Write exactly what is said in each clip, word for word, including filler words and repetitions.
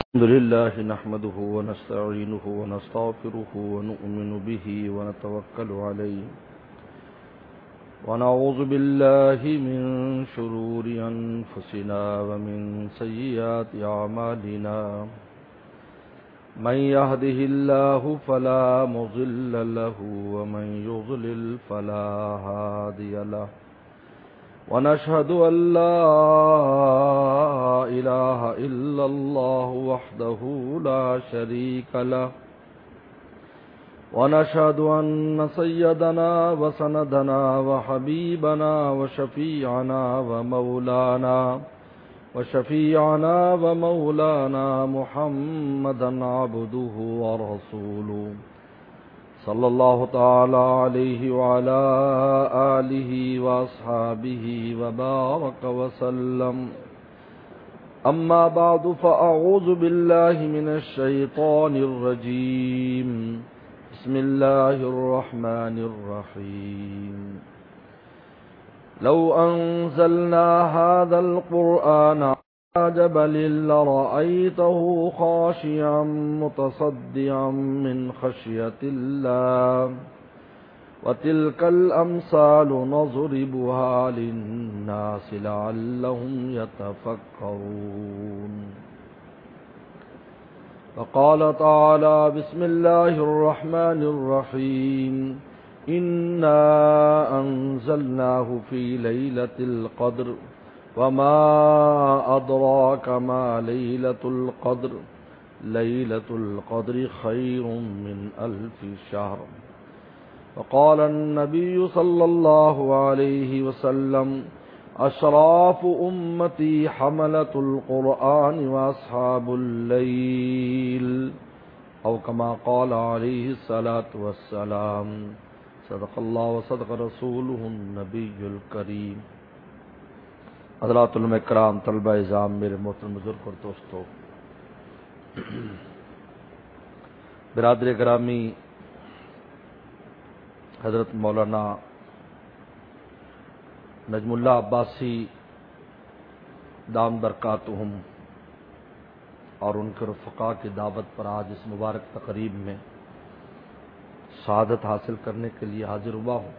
الحمد لله نحمده ونستعينه ونستغفره ونؤمن به ونتوكل عليه ونعوذ بالله من شرور أنفسنا ومن سيئات أعمالنا من يهده الله فلا مضل له ومن يضلل فلا هادي له ونشهد أن لا إله إلا الله وحده لا شريك له ونشهد أن سيدنا وسندنا وحبيبنا وشفيعنا ومولانا وشفيعنا ومولانا محمدا عبده ورسوله صلى الله تعالى عليه وعلى آله وأصحابه وبارك وسلم أما بعد فأعوذ بالله من الشيطان الرجيم بسم الله الرحمن الرحيم لو أنزلنا هذا القرآن على جبل لرأيته خاشعا متصدعا من خشية الله وتلك الأمثال نضربها للناس لعلهم يتفكرون وقال تعالى بسم الله الرحمن الرحيم إنا أنزلناه في ليلة القدر وما أدراك ما ليلة القدر ليلة القدر خير من ألف شهر وقال النبي صلى الله عليه وسلم أشراف أمتي حملة القرآن وأصحاب الليل أو كما قال عليه الصلاة والسلام صدق الله وصدق رسوله النبي الكريم. حضرات علماء کرام، طلبہ اعزام، میرے محترم بزرگ اور دوستو، برادر گرامی، حضرت مولانا نجم اللہ عباسی دام برکاتہم اور ان کے رفقا کی دعوت پر آج اس مبارک تقریب میں شہادت حاصل کرنے کے لیے حاضر ہوا ہوں.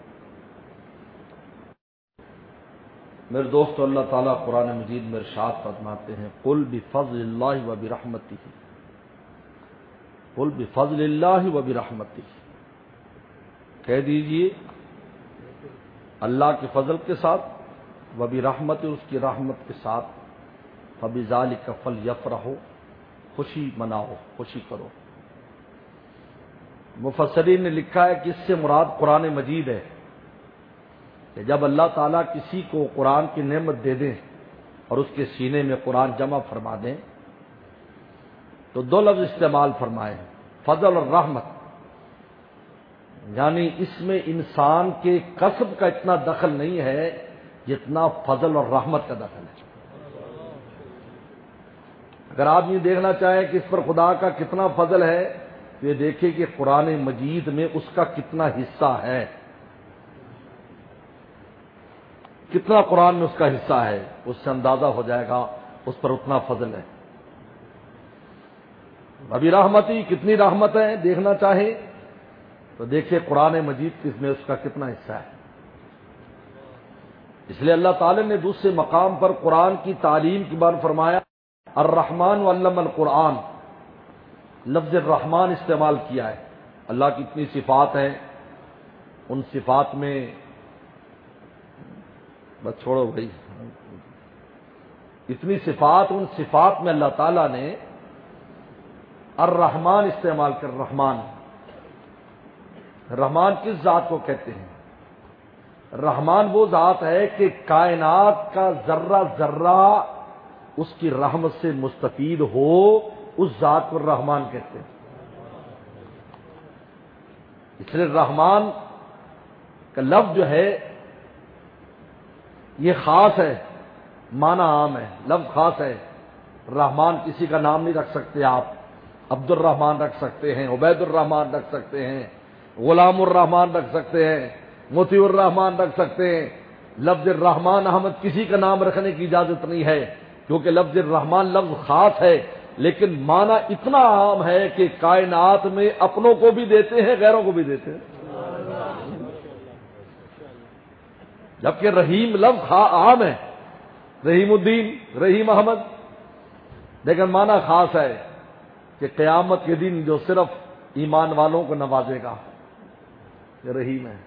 میرے دوستو، اللہ تعالیٰ قرآن مجید میں ارشاد فرماتے ہیں قل بفضل اللہ وبرحمتہ، قل بفضل اللہ وبرحمتہ، کہہ دیجئے اللہ کے فضل کے ساتھ، وبرحمتہ، اس کی رحمت کے ساتھ، فبذالک فلیفرحوا، خوشی مناؤ، خوشی کرو. مفسرین نے لکھا ہے کہ اس سے مراد قرآن مجید ہے کہ جب اللہ تعالیٰ کسی کو قرآن کی نعمت دے دیں اور اس کے سینے میں قرآن جمع فرما دیں تو دو لفظ استعمال فرمائے، فضل اور رحمت، یعنی اس میں انسان کے کسب کا اتنا دخل نہیں ہے جتنا فضل اور رحمت کا دخل ہے. اگر آپ یہ دیکھنا چاہیں کہ اس پر خدا کا کتنا فضل ہے تو یہ دیکھیں کہ قرآن مجید میں اس کا کتنا حصہ ہے، کتنا قرآن میں اس کا حصہ ہے، اس سے اندازہ ہو جائے گا اس پر اتنا فضل ہے. ابھی رحمتی، کتنی رحمت ہے دیکھنا چاہیں تو دیکھیں قرآن مجید کس میں اس کا کتنا حصہ ہے. اس لیے اللہ تعالی نے دوسرے مقام پر قرآن کی تعلیم کے بارے فرمایا الرحمن علم القرآن، لفظ الرحمن استعمال کیا ہے. اللہ کی اتنی صفات ہیں، ان صفات میں بس چھوڑو بھائی، اتنی صفات، ان صفات میں اللہ تعالیٰ نے الرحمن استعمال کر. رحمان، رحمان کس ذات کو کہتے ہیں؟ رحمان وہ ذات ہے کہ کائنات کا ذرہ ذرہ اس کی رحمت سے مستفید ہو، اس ذات کو رحمان کہتے ہیں. اس لیے رحمان کا لفظ جو ہے یہ خاص ہے، معنی عام ہے، لفظ خاص ہے. رحمان کسی کا نام نہیں رکھ سکتے آپ، عبد الرحمان رکھ سکتے ہیں، عبید الرحمان رکھ سکتے ہیں، غلام الرحمان رکھ سکتے ہیں، مطیع الرحمان رکھ سکتے ہیں. لفظ الرحمن احمد کسی کا نام رکھنے کی اجازت نہیں ہے، کیونکہ لفظ الرحمن لفظ خاص ہے، لیکن معنی اتنا عام ہے کہ کائنات میں اپنوں کو بھی دیتے ہیں، غیروں کو بھی دیتے ہیں، جبکہ رحیم لفظ عام ہے، رحیم الدین، رحیم احمد، لیکن معنی خاص ہے کہ قیامت کے دن جو صرف ایمان والوں کو نوازے گا، یہ رحیم ہے۔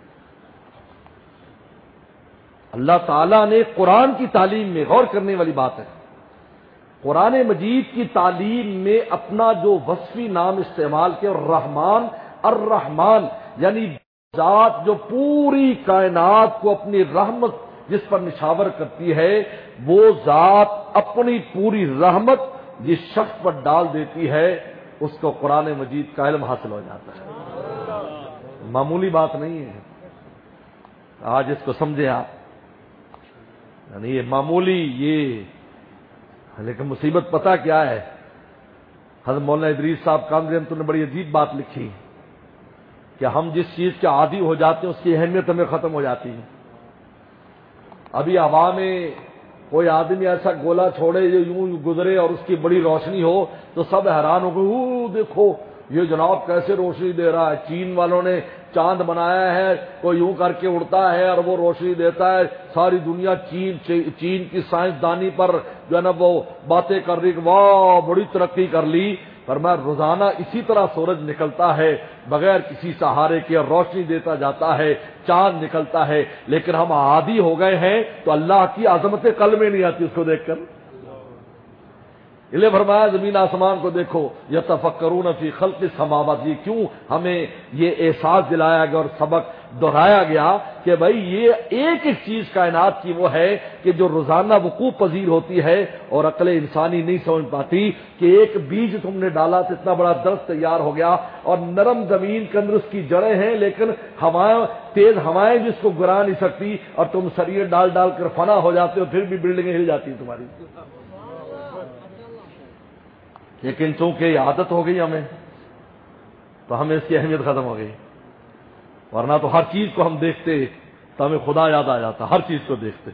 اللہ تعالیٰ نے قرآن کی تعلیم میں غور کرنے والی بات ہے، قرآن مجید کی تعلیم میں اپنا جو وصفی نام استعمال کیا، رحمان الرحمن، یعنی ذات جو پوری کائنات کو اپنی رحمت جس پر نشاور کرتی ہے، وہ ذات اپنی پوری رحمت جس شخص پر ڈال دیتی ہے، اس کو قرآن مجید کا علم حاصل ہو جاتا ہے۔ معمولی بات نہیں ہے، آج اس کو سمجھیں آپ، یعنی یہ معمولی، یہ لیکن مصیبت پتہ کیا ہے؟ حضرت مولانا ادریس صاحب کامری رحمۃ اللہ نے بڑی عجیب بات لکھی کہ ہم جس چیز کے عادی ہو جاتے ہیں اس کی اہمیت ہمیں ختم ہو جاتی ہے۔ ابھی ہوا میں کوئی آدمی ایسا گولا چھوڑے جو یوں گزرے اور اس کی بڑی روشنی ہو تو سب حیران ہو گئے، او دیکھو یہ جناب کیسے روشنی دے رہا ہے، چین والوں نے چاند بنایا ہے، کوئی یوں کر کے اڑتا ہے اور وہ روشنی دیتا ہے، ساری دنیا چین چین کی سائنسدانی پر جو ہے نا وہ باتیں کر رہی کہ واہ بڑی ترقی کر لی۔ فرمایا روزانہ اسی طرح سورج نکلتا ہے بغیر کسی سہارے کے، روشنی دیتا جاتا ہے، چاند نکلتا ہے، لیکن ہم عادی ہو گئے ہیں تو اللہ کی عظمت قلب میں نہیں آتی اس کو دیکھ کر۔ اللہ فرمایا زمین آسمان کو دیکھو، یتفکرون فی خلق السماوات، یہ کیوں ہمیں یہ احساس دلایا گیا اور سبق دہرایا گیا کہ بھائی یہ ایک ایک چیز کائنات کی وہ ہے کہ جو روزانہ وقوع پذیر ہوتی ہے اور عقل انسانی نہیں سمجھ پاتی کہ ایک بیج تم نے ڈالا تو اتنا بڑا درخت تیار ہو گیا اور نرم زمین کے اندر اس کی جڑیں ہیں، لیکن ہوائیں تیز ہوائیں جس کو گرا نہیں سکتی اور تم سریے ڈال ڈال کر فنا ہو جاتے ہو، پھر بھی بلڈنگیں ہل جاتی ہیں تمہاری۔ لیکن چونکہ یہ عادت ہو گئی ہمیں تو ہمیں اس کی اہمیت ختم ہو گئی، ورنہ تو ہر چیز کو ہم دیکھتے تو ہمیں خدا یاد آ جاتا، ہر چیز کو دیکھتے۔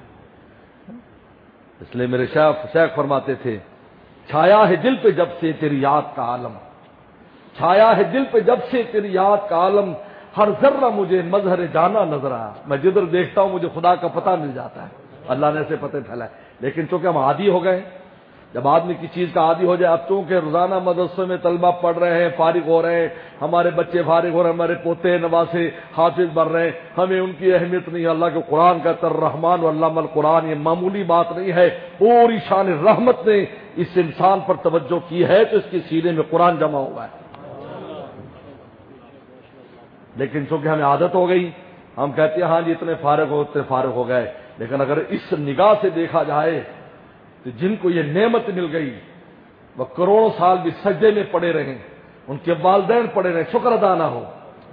اس لیے میرے شیخ شیخ فرماتے تھے، چھایا ہے دل پہ جب سے تیری یاد کا عالم، چھایا ہے دل پہ جب سے تیری یاد کا عالم، ہر ذرہ مجھے مظہر جانا نظر آیا، میں جدھر دیکھتا ہوں مجھے خدا کا پتہ مل جاتا ہے، اللہ نے ایسے پتہ پھیلائے۔ لیکن چونکہ ہم عادی ہو گئے، جب آدمی کی چیز کا عادی ہو جائے، اب چونکہ روزانہ مدرسوں میں طلبہ پڑھ رہے ہیں، فارغ ہو رہے ہیں، ہمارے بچے فارغ ہو رہے ہیں، ہمارے پوتے نواسے حافظ بن رہے ہیں، ہمیں ان کی اہمیت نہیں۔ اللہ کے قرآن کا تر رحمان علم القرآن، یہ معمولی بات نہیں ہے، پوری شان رحمت نے اس انسان پر توجہ کی ہے تو اس کے سینے میں قرآن جمع ہوا ہے۔ لیکن چونکہ ہمیں عادت ہو گئی، ہم کہتے ہیں ہاں جی اتنے فارغ ہو اتنے فارغ ہو گئے، لیکن اگر اس نگاہ سے دیکھا جائے تو جن کو یہ نعمت مل گئی وہ کروڑوں سال بھی سجدے میں پڑے رہیں، ان کے والدین پڑے رہیں، شکر ادا نہ ہو،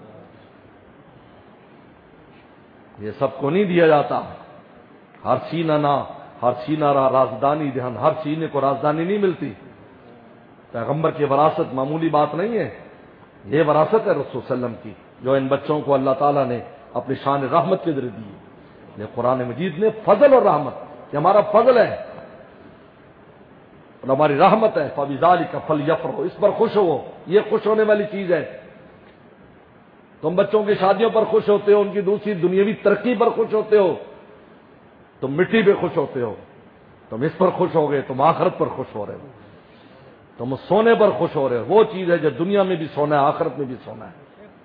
یہ سب کو نہیں دیا جاتا۔ ہر سینہ نہ ہر سینہ را رازدانی دہن، ہر سینے کو رازدانی نہیں ملتی۔ پیغمبر کی وراثت معمولی بات نہیں ہے، یہ وراثت ہے رسول صلی اللہ علیہ وسلم کی، جو ان بچوں کو اللہ تعالیٰ نے اپنی شان رحمت کے ذریعے دی۔ یہ قرآن مجید نے فضل اور رحمت، یہ ہمارا فضل ہے اور ہماری رحمت ہے، فَبِذَلِكَ فَلْيَفْرَحُوا، اس پر خوش ہو، یہ خوش ہونے والی چیز ہے۔ تم بچوں کی شادیوں پر خوش ہوتے ہو، ان کی دوسری دنیاوی ترقی پر خوش ہوتے ہو، تم مٹی پہ خوش ہوتے ہو، تم اس پر خوش ہو گئے، تم آخرت پر خوش ہو رہے ہو، تم سونے پر خوش ہو رہے ہو، وہ چیز ہے جو دنیا میں بھی سونا ہے آخرت میں بھی سونا ہے۔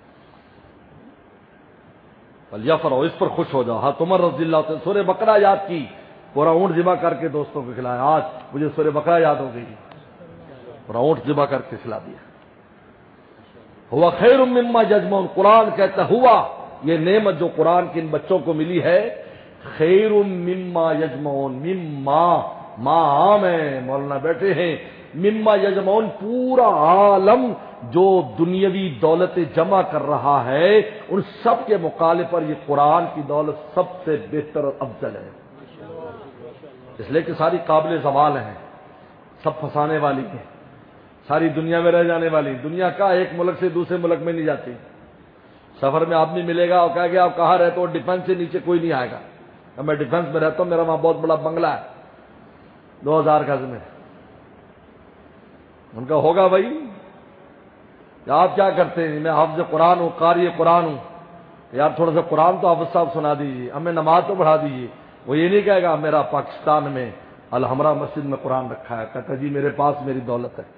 فَلْيَفْرَحُوا، اس پر خوش ہو جاؤ۔ ہاں عمر رضی اللہ عنہ سورہ بقرہ یاد کی، پورا اونٹ ذبح کر کے دوستوں کو کھلایا، آج مجھے سورہ بقرہ یاد ہو گئی، پورا اونٹ ذبح کر کے کھلا دیا۔ ہوا خیر مما یجمعون، قرآن کہتا ہوا یہ نعمت جو قرآن کے ان بچوں کو ملی ہے، خیر مما یجمعون، مما ما عام ہے، مولانا بیٹھے ہیں، مما یجمعون پورا عالم جو دنیاوی دولت جمع کر رہا ہے ان سب کے مقابلے پر یہ قرآن کی دولت سب سے بہتر اور افضل ہے، اس لیے کہ ساری قابل زوال ہیں، سب پھنسانے والی ہیں، ساری دنیا میں رہ جانے والی۔ دنیا کا ایک ملک سے دوسرے ملک میں نہیں جاتی، سفر میں آدمی ملے گا اور کہے گا آپ کہاں رہتے ہو، ڈیفینس سے نیچے کوئی نہیں آئے گا، میں ڈیفینس میں رہتا ہوں، میرا وہاں بہت بڑا بنگلہ ہے دو ہزار گز میں، ان کا ہوگا بھائی کہ آپ کیا کرتے ہیں؟ میں حافظ قرآن ہوں، قاری قرآن ہوں. یار تھوڑا سا قرآن تو حافظ صاحب سنا دیجیے، ہمیں نماز تو پڑھا دیجیے. وہ یہ نہیں کہے گا میرا پاکستان میں الحمرا مسجد میں قرآن رکھا ہے، کہتا جی میرے پاس میری دولت ہے.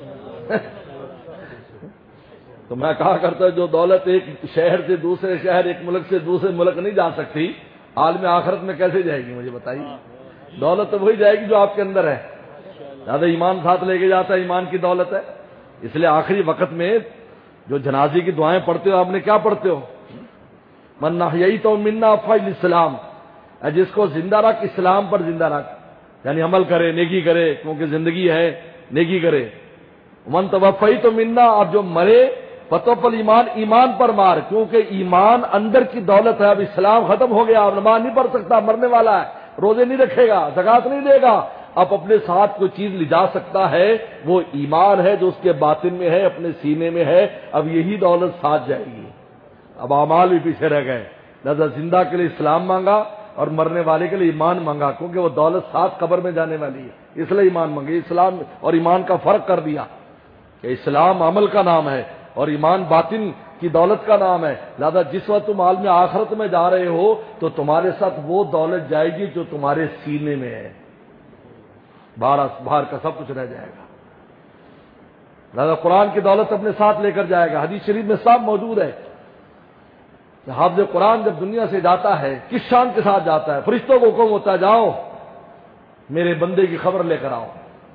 تو میں کہا کرتا جو دولت ایک شہر سے دوسرے شہر، ایک ملک سے دوسرے ملک نہیں جا سکتی، عالم آخرت میں کیسے جائے گی؟ مجھے بتائیے. دولت تو وہی جائے گی جو آپ کے اندر ہے. زیادہ ایمان ساتھ لے کے جاتا ہے، ایمان کی دولت ہے. اس لیے آخری وقت میں جو جنازے کی دعائیں پڑھتے ہو، آپ نے کیا پڑھتے ہو؟ من احییت منا فالاسلام، جس کو زندہ رکھ اسلام پر زندہ رکھ، یعنی عمل کرے، نیکی کرے، کیونکہ زندگی ہے نیکی کرے. من توفیت منا، اب جو مرے فتوفل ایمان، ایمان پر مار، کیونکہ ایمان اندر کی دولت ہے. اب اسلام ختم ہو گیا، اب نماز نہیں پڑھ سکتا، مرنے والا ہے، روزے نہیں رکھے گا، زکات نہیں دے گا. اب اپنے ساتھ کوئی چیز لے جا سکتا ہے، وہ ایمان ہے جو اس کے باطن میں ہے، اپنے سینے میں ہے. اب یہی دولت ساتھ جائے گی. اب اعمال بھی پیچھے رہ گئے. لہذا زندہ کے لیے اسلام مانگا اور مرنے والے کے لیے ایمان مانگا، کیونکہ وہ دولت ساتھ قبر میں جانے والی ہے، اس لیے ایمان مانگے. اسلام اور ایمان کا فرق کر دیا کہ اسلام عمل کا نام ہے اور ایمان باطن کی دولت کا نام ہے. لہذا جس وقت تم عالم آخرت میں جا رہے ہو تو تمہارے ساتھ وہ دولت جائے گی جو تمہارے سینے میں ہے، باہر باہر کا سب کچھ رہ جائے گا. لہذا قرآن کی دولت اپنے ساتھ لے کر جائے گا. حدیث شریف میں صاف موجود ہے کہ حافظ قرآن جب دنیا سے جاتا ہے کس شان کے ساتھ جاتا ہے؟ فرشتوں کو حکم ہوتا ہے جاؤ میرے بندے کی خبر لے کر آؤ.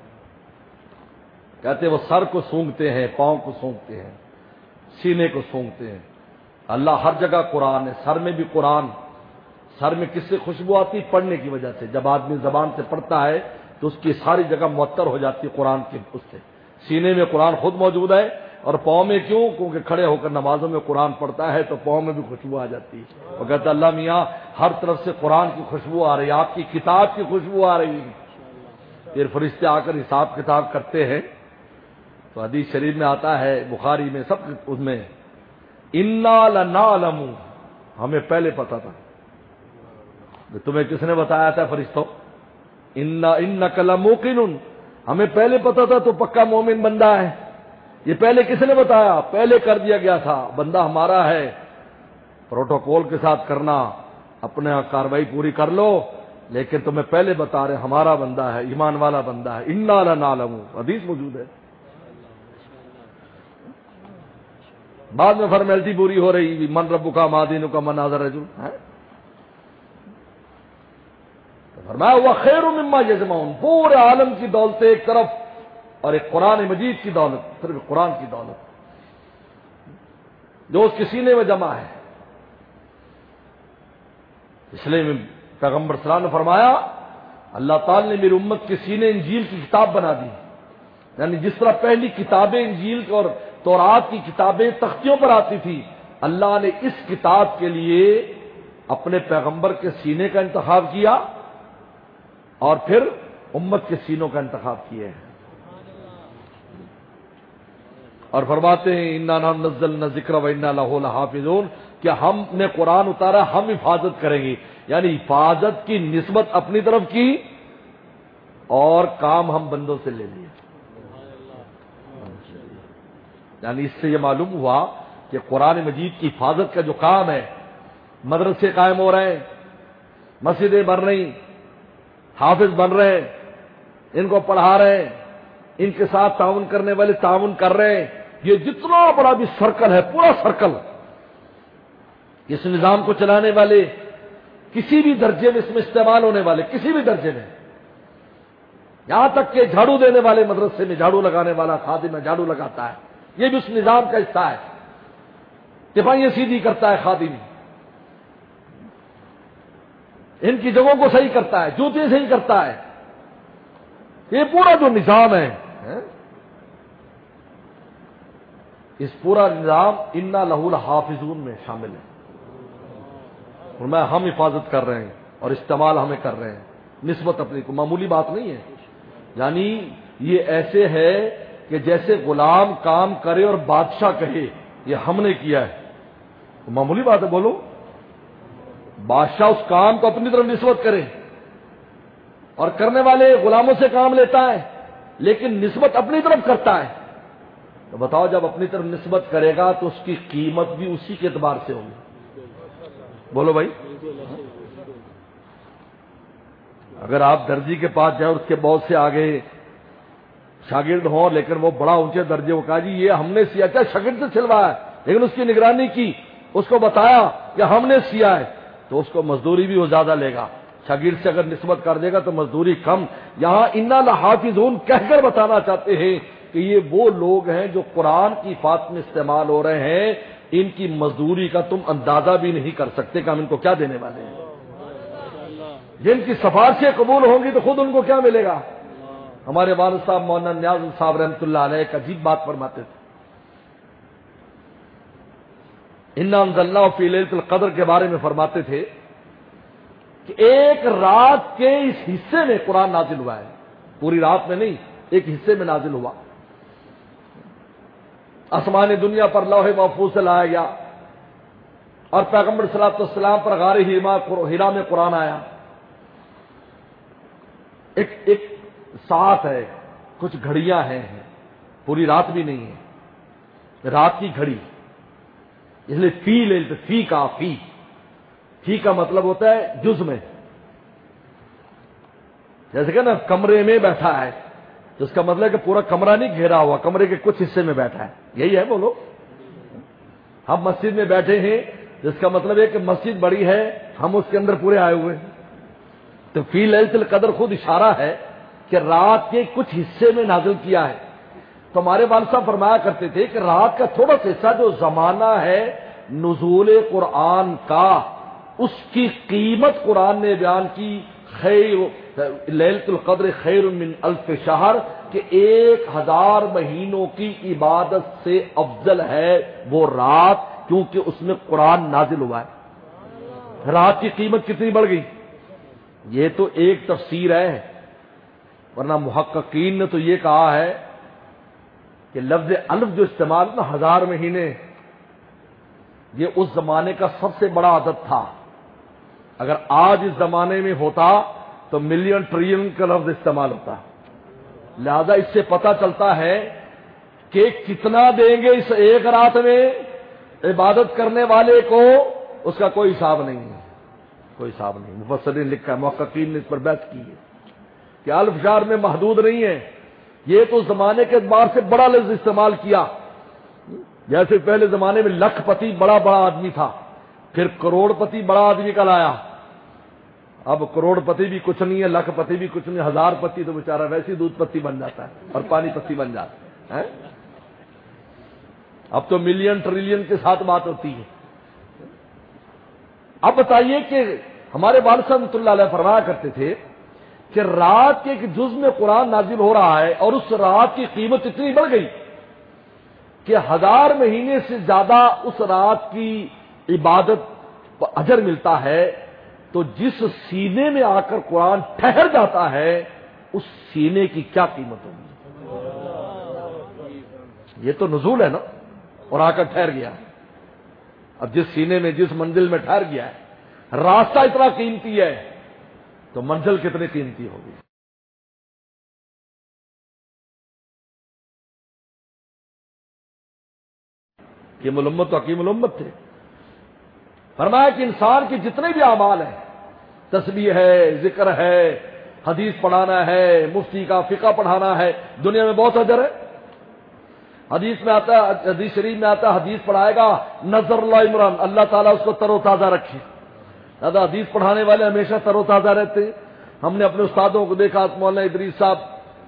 کہتے وہ سر کو سونگھتے ہیں، پاؤں کو سونگھتے ہیں، سینے کو سونگھتے ہیں. اللہ ہر جگہ قرآن ہے، سر میں بھی قرآن. سر میں کس سے خوشبو آتی؟ پڑھنے کی وجہ سے. جب آدمی زبان سے پڑھتا ہے تو اس کی ساری جگہ معطر ہو جاتی ہے قرآن کے اس سے. سینے میں قرآن خود موجود ہے. اور پاؤں میں کیوں؟ کیونکہ کھڑے ہو کر نمازوں میں قرآن پڑھتا ہے تو پاؤں میں بھی خوشبو آ جاتی ہے. وہ کہتا اللہ میاں ہر طرف سے قرآن کی خوشبو آ رہی ہے، آپ کی کتاب کی خوشبو آ رہی ہے. پھر فرشتے آ کر حساب کتاب کرتے ہیں. تو حدیث شریف میں آتا ہے، بخاری میں، سب اس میں، انا لنعلم، ہمیں پہلے پتا تھا. تمہیں کس نے بتایا تھا فرشتوں؟ انا انک لموقن، ہمیں پہلے پتا تھا تو پکا مومن بندہ ہے. یہ پہلے کس نے بتایا؟ پہلے کر دیا گیا تھا. بندہ ہمارا ہے، پروٹوکول کے ساتھ کرنا، اپنے کاروائی پوری کر لو، لیکن تمہیں پہلے بتا رہے ہمارا بندہ ہے، ایمان والا بندہ ہے. انا لنعلم، حدیث موجود ہے. بعد میں فارمیلٹی پوری ہو رہی، من ربک ما دینک من هذا الرجل. فرمایا وہ خیر مما یجمعون، پورے عالم کی دولت ایک طرف اور ایک قرآن مجید کی دولت، صرف قرآن کی دولت جو اس کے سینے میں جمع ہے. اس لیے پیغمبر صلی اللہ علیہ وسلم نے فرمایا اللہ تعالی نے میری امت کے سینے انجیل کی کتاب بنا دی. یعنی جس طرح پہلی کتابیں انجیل اور تورات کی کتابیں تختیوں پر آتی تھی، اللہ نے اس کتاب کے لیے اپنے پیغمبر کے سینے کا انتخاب کیا اور پھر امت کے سینوں کا انتخاب کیے ہیں. اور فرماتے ہیں انا نزلنا الذکر وانا لہ لحافظون، کہ ہم نے قرآن اتارا، ہم حفاظت کریں گے. یعنی حفاظت کی نسبت اپنی طرف کی اور کام ہم بندوں سے لے لیے. یعنی اس سے یہ معلوم ہوا کہ قرآن مجید کی حفاظت کا جو کام ہے، مدرسے قائم ہو رہے ہیں، مسجدیں بن رہی، حافظ بن رہے ہیں، ان کو پڑھا رہے ہیں، ان کے ساتھ تعاون کرنے والے تعاون کر رہے ہیں. یہ جتنا بڑا بھی سرکل ہے، پورا سرکل، اس نظام کو چلانے والے کسی بھی درجے میں اس میں استعمال ہونے والے، کسی بھی درجے میں، یہاں تک کہ جھاڑو دینے والے مدرسے میں جھاڑو لگانے والا خادم میں جھاڑو لگاتا ہے، یہ بھی اس نظام کا حصہ ہے. صفائیاں سیدھی کرتا ہے خادم، ان کی جگہوں کو صحیح کرتا ہے، جوتے صحیح کرتا ہے. یہ پورا جو نظام ہے، اس پورا نظام انا لہ لحافظون میں شامل ہے. اور میں ہم حفاظت کر رہے ہیں اور استعمال ہمیں کر رہے ہیں. نسبت اپنی کو معمولی بات نہیں ہے. یعنی یہ ایسے ہے کہ جیسے غلام کام کرے اور بادشاہ کہے یہ ہم نے کیا ہے، تو معمولی بات ہے. بولو، بادشاہ اس کام کو اپنی طرف نسبت کرے اور کرنے والے غلاموں سے کام لیتا ہے، لیکن نسبت اپنی طرف کرتا ہے، تو بتاؤ جب اپنی طرف نسبت کرے گا تو اس کی قیمت بھی اسی کے اعتبار سے ہوگی. بولو بھائی. اگر آپ درزی کے پاس جائیں اور اس کے بہت سے آگے شاگرد ہوں، لیکن وہ بڑا اونچے درجے کو کہا جی یہ ہم نے سیا، کیا شاگرد سے سلوایا، لیکن اس کی نگرانی کی، اس کو بتایا کہ ہم نے سیا ہے، تو اس کو مزدوری بھی وہ زیادہ لے گا. شاگرد سے اگر نسبت کر دے گا تو مزدوری کم. یہاں انا لحافظون کہہ کر بتانا چاہتے ہیں کہ یہ وہ لوگ ہیں جو قرآن کی حفاظت میں استعمال ہو رہے ہیں، ان کی مزدوری کا تم اندازہ بھی نہیں کر سکتے کہ ہم ان کو کیا دینے والے ہیں. جن کی سفارشیں قبول ہوں گی تو خود ان کو کیا ملے گا. ہمارے والد صاحب مولانا نیاز صاحب رحمۃ اللہ علیہ ایک عجیب بات فرماتے تھے. انا انزلناہ فی لیلۃ القدر کے بارے میں فرماتے تھے کہ ایک رات کے اس حصے میں قرآن نازل ہوا ہے، پوری رات میں نہیں، ایک حصے میں نازل ہوا. آسمان دنیا پر لوح محفوظ سے لایا گیا اور پیغمبر صلی اللہ علیہ وسلم پر غار ہرا میں قرآن آیا. ایک ایک ساتھ ہے، کچھ گھڑیاں ہیں، پوری رات بھی نہیں ہے، رات کی گھڑی. اس لیے فی لیلۃ، فی کا فی فی کا مطلب ہوتا ہے جز میں. جیسے کہ نا کمرے میں بیٹھا ہے تو اس کا مطلب ہے کہ پورا کمرہ نہیں گھیرا ہوا، کمرے کے کچھ حصے میں بیٹھا ہے. یہی ہے بولو. ہم مسجد میں بیٹھے ہیں جس کا مطلب ہے کہ مسجد بڑی ہے، ہم اس کے اندر پورے آئے ہوئے ہیں. تو فی لیلۃ القدر خود اشارہ ہے کہ رات کے کچھ حصے میں نازل کیا ہے. تو ہمارے والد صاحب فرمایا کرتے تھے کہ رات کا تھوڑا سا حصہ جو زمانہ ہے نزول قرآن کا، اس کی قیمت قرآن نے بیان کی. خیر لیلۃ القدر خیر من الف شہر، کہ ایک ہزار مہینوں کی عبادت سے افضل ہے وہ رات، کیونکہ اس میں قرآن نازل ہوا ہے. رات کی قیمت کتنی بڑھ گئی. یہ تو ایک تفسیر ہے، ورنہ محققین نے تو یہ کہا ہے کہ لفظ الف جو استعمال نا ہزار مہینے، یہ اس زمانے کا سب سے بڑا عدد تھا. اگر آج اس زمانے میں ہوتا تو ملین ٹریلین کا لفظ استعمال ہوتا. لہذا اس سے پتہ چلتا ہے کہ کتنا دیں گے اس ایک رات میں عبادت کرنے والے کو، اس کا کوئی حساب نہیں ہے، کوئی حساب نہیں. مفسرین نے لکھا ہے، محققین نے اس پر بحث کی ہے کہ الف شہر میں محدود نہیں ہے. یہ تو زمانے کے اعتبار سے بڑا لفظ استعمال کیا. جیسے پہلے زمانے میں لکھ پتی بڑا بڑا آدمی تھا، پھر کروڑ پتی بڑا آدمی کا لایا. اب کروڑ پتی بھی کچھ نہیں ہے، لاکھ پتی بھی کچھ نہیں، ہزار پتی تو بیچارہ ویسے ہی دودھ پتی بن جاتا ہے اور پانی پتی بن جاتا ہے. اب تو ملین ٹریلین کے ساتھ بات ہوتی ہے. اب بتائیے کہ ہمارے والد صاحب رحمۃ اللہ علیہ فرمایا کرتے تھے کہ رات کے ایک جز میں قرآن نازل ہو رہا ہے اور اس رات کی قیمت اتنی بڑھ گئی کہ ہزار مہینے سے زیادہ اس رات کی عبادت اجر ملتا ہے. تو جس سینے میں آ کر قرآن ٹھہر جاتا ہے اس سینے کی کیا قیمت ہوگی. یہ تو نزول ہے نا، اور آ کر ٹھہر گیا. اب جس سینے میں جس منزل میں ٹھہر گیا ہے، راستہ اتنا قیمتی ہے تو منزل کتنی قیمتی ہوگی. یہ ملمت تو حکیم الامت تھے. فرمایا کہ انسان کے جتنے بھی اعمال ہیں، تسبیح ہے، ذکر ہے، حدیث پڑھانا ہے، مفتی کا فقہ پڑھانا ہے، دنیا میں بہت اجر ہے. حدیث میں آتا ہے، حدیث شریف میں آتا ہے، حدیث پڑھائے گا نظر اللہ عمران، اللہ تعالیٰ اس کو تر و تازہ رکھے. دادا حدیث پڑھانے والے ہمیشہ تر و تازہ رہتے ہیں. ہم نے اپنے استادوں کو دیکھا، مولانا ادریس صاحب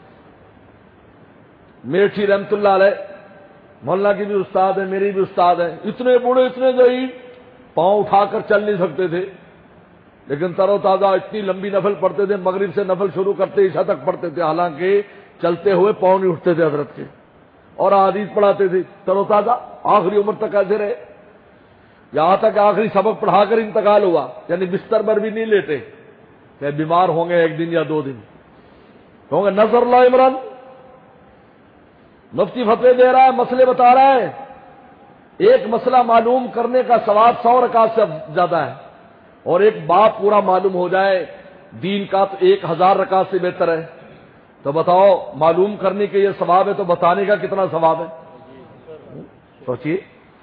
میرٹھی رحمت اللہ علیہ، مولانا کی بھی استاد ہیں، میری بھی استاد ہیں، اتنے بوڑھے اتنے ضعیف، پاؤں اٹھا کر چل نہیں سکتے تھے، لیکن تر و تازہ اتنی لمبی نفل پڑھتے تھے. مغرب سے نفل شروع کرتے عشاء تک پڑھتے تھے، حالانکہ چلتے ہوئے پاؤں نہیں اٹھتے تھے حضرت کے. اور حدیث پڑھاتے تھے تر و تازہ، آخری عمر تک ایسے رہے. یہاں تک آخری سبق پڑھا کر انتقال ہوا، یعنی بستر پر بھی نہیں لیتے کہ بیمار ہوں گے ایک دن یا دو دن ہوں گے. نظر اللہ عمران مفتی فتوی دے رہا ہے، مسئلے بتا رہا ہے. ایک مسئلہ معلوم کرنے کا ثواب سو رکعت سے زیادہ ہے، اور ایک باب پورا معلوم ہو جائے دین کا تو ایک ہزار رکعت سے بہتر ہے. تو بتاؤ معلوم کرنے کے یہ ثواب ہے تو بتانے کا کتنا ثواب ہے؟ سوچئے.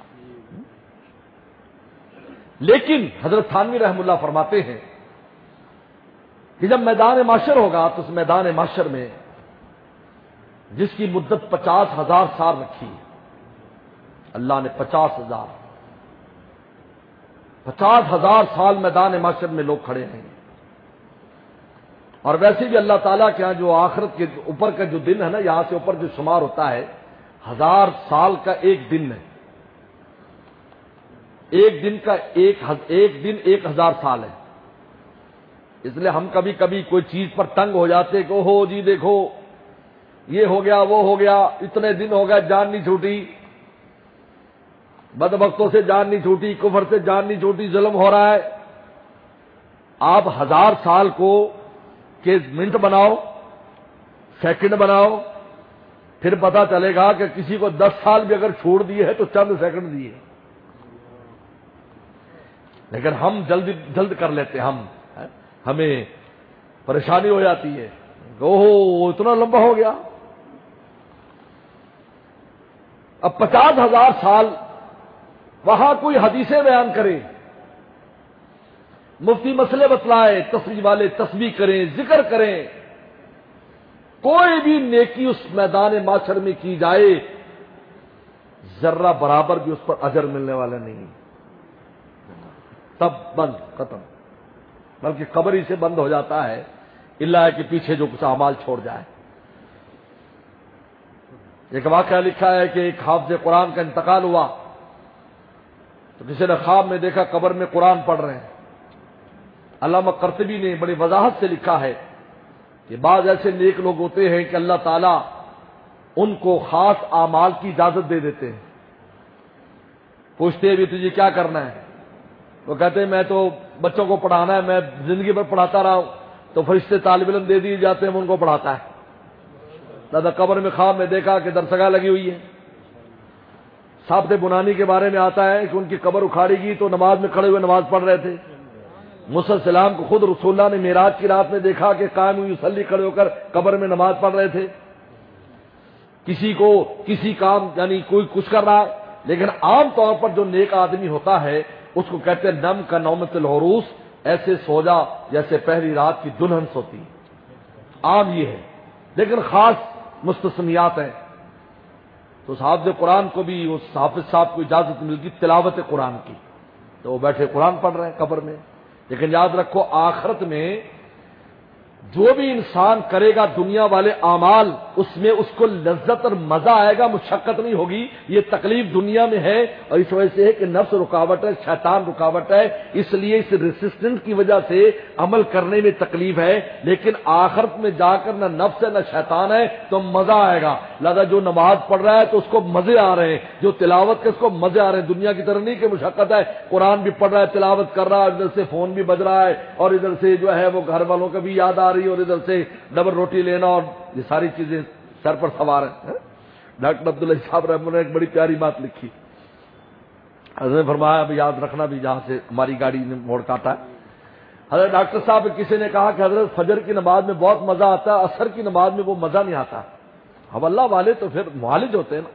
لیکن حضرت تھانوی رحم اللہ فرماتے ہیں کہ جب میدان معشر ہوگا تو اس میدان معشر میں جس کی مدت پچاس ہزار سال رکھی، اللہ نے پچاس ہزار پچاس ہزار سال میدان معشر میں لوگ کھڑے ہیں. اور ویسے بھی اللہ تعالیٰ کے یہاں جو آخرت کے اوپر کا جو دن ہے نا، یہاں سے اوپر جو شمار ہوتا ہے، ہزار سال کا ایک دن ہے. ایک دن کا ایک ایک دن ایک ہزار سال ہے. اس لیے ہم کبھی کبھی کوئی چیز پر تنگ ہو جاتے کہ ہو جی دیکھو یہ ہو گیا وہ ہو گیا، اتنے دن ہو گیا جان نہیں چھوٹی، بدبختوں سے جان نہیں چھوٹی، کفر سے جان نہیں چھوٹی، ظلم ہو رہا ہے. آپ ہزار سال کو کہ منٹ بناؤ، سیکنڈ بناؤ، پھر پتا چلے گا کہ کسی کو دس سال بھی اگر چھوڑ دیے ہے تو چند سیکنڈ دیے. لیکن ہم جلد جلد کر لیتے، ہم ہمیں پریشانی ہو جاتی ہے، اوہ اتنا لمبا ہو گیا. اب پچاس ہزار سال وہاں کوئی حدیثیں بیان کرے، مفتی مسئلے بتلائے، تسبیح والے تسبیح کریں، ذکر کریں، کوئی بھی نیکی اس میدان معاشر میں کی جائے ذرہ برابر بھی اس پر اجر ملنے والا نہیں. تب بند ختم، بلکہ قبر ہی سے بند ہو جاتا ہے، اللہ کہ پیچھے جو کچھ اعمال چھوڑ جائے. ایک واقعہ لکھا ہے کہ ایک حافظ قرآن کا انتقال ہوا تو کسی نے خواب میں دیکھا قبر میں قرآن پڑھ رہے ہیں. علامہ قرطبی نے بڑی وضاحت سے لکھا ہے کہ بعض ایسے نیک لوگ ہوتے ہیں کہ اللہ تعالیٰ ان کو خاص اعمال کی اجازت دے دیتے ہیں. پوچھتے بھی تجھے کیا کرنا ہے؟ وہ کہتے ہیں میں تو بچوں کو پڑھانا ہے، میں زندگی بھر پڑھاتا رہا ہوں. تو فرشتے طالب علم دے دیے جاتے ہیں، وہ ان کو پڑھاتا ہے. دادا قبر میں خواب میں دیکھا کہ درسگاہ لگی ہوئی ہے. ثابت بنانی کے بارے میں آتا ہے کہ ان کی قبر اکھاڑی گئی تو نماز میں کھڑے ہوئے نماز پڑھ رہے تھے. موسیٰ علیہ السلام کو خود رسول اللہ نے معراج کی رات میں دیکھا کہ قائم یصلی کھڑے ہو کر قبر میں نماز پڑھ رہے تھے. کسی کو کسی کام یعنی کوئی کچھ کر رہا ہے، لیکن عام طور پر جو نیک آدمی ہوتا ہے اس کو کہتے ہیں نم کا نومت العروس، ایسے سو جا جیسے پہلی رات کی دلہن سوتی. عام یہ ہے، لیکن خاص مستثنیات ہیں. تو حافظ قرآن کو بھی اس حافظ صاحب کو اجازت مل گئی تلاوت قرآن کی، تو وہ بیٹھے قرآن پڑھ رہے ہیں قبر میں. لیکن یاد رکھو آخرت میں جو بھی انسان کرے گا دنیا والے اعمال، اس میں اس کو لذت اور مزہ آئے گا، مشقت نہیں ہوگی. یہ تکلیف دنیا میں ہے اور اس وجہ سے ہے کہ نفس رکاوٹ ہے، شیطان رکاوٹ ہے، اس لیے اس ریسسٹنٹ کی وجہ سے عمل کرنے میں تکلیف ہے. لیکن آخرت میں جا کر نہ نفس ہے نہ شیطان ہے تو مزہ آئے گا. لہذا جو نماز پڑھ رہا ہے تو اس کو مزے آ رہے ہیں، جو تلاوت کے اس کو مزے آ رہے ہیں. دنیا کی طرح نہیں کہ مشقت ہے، قرآن بھی پڑھ رہا ہے، تلاوت کر رہا ہے، ادھر سے فون بھی بج رہا ہے اور ادھر سے جو ہے وہ گھر والوں کا بھی یاد آ رہی اور ادھر سے ڈبل روٹی لینا اور یہ ساری چیزیں سر پر سوار ہیں. ڈاکٹر عبداللہ صاحب رحمۃ نے ایک بڑی پیاری بات لکھی. حضرت نے فرمایا اب یاد رکھنا بھی جہاں سے ہماری گاڑی نے موڑ کاٹا ہے. حضرت ڈاکٹر صاحب کسی نے کہا کہ حضرت فجر کی نماز میں بہت مزہ آتا ہے، عصر کی نماز میں وہ مزہ نہیں آتا. اب اللہ والے تو پھر معالج ہوتے ہیں نا.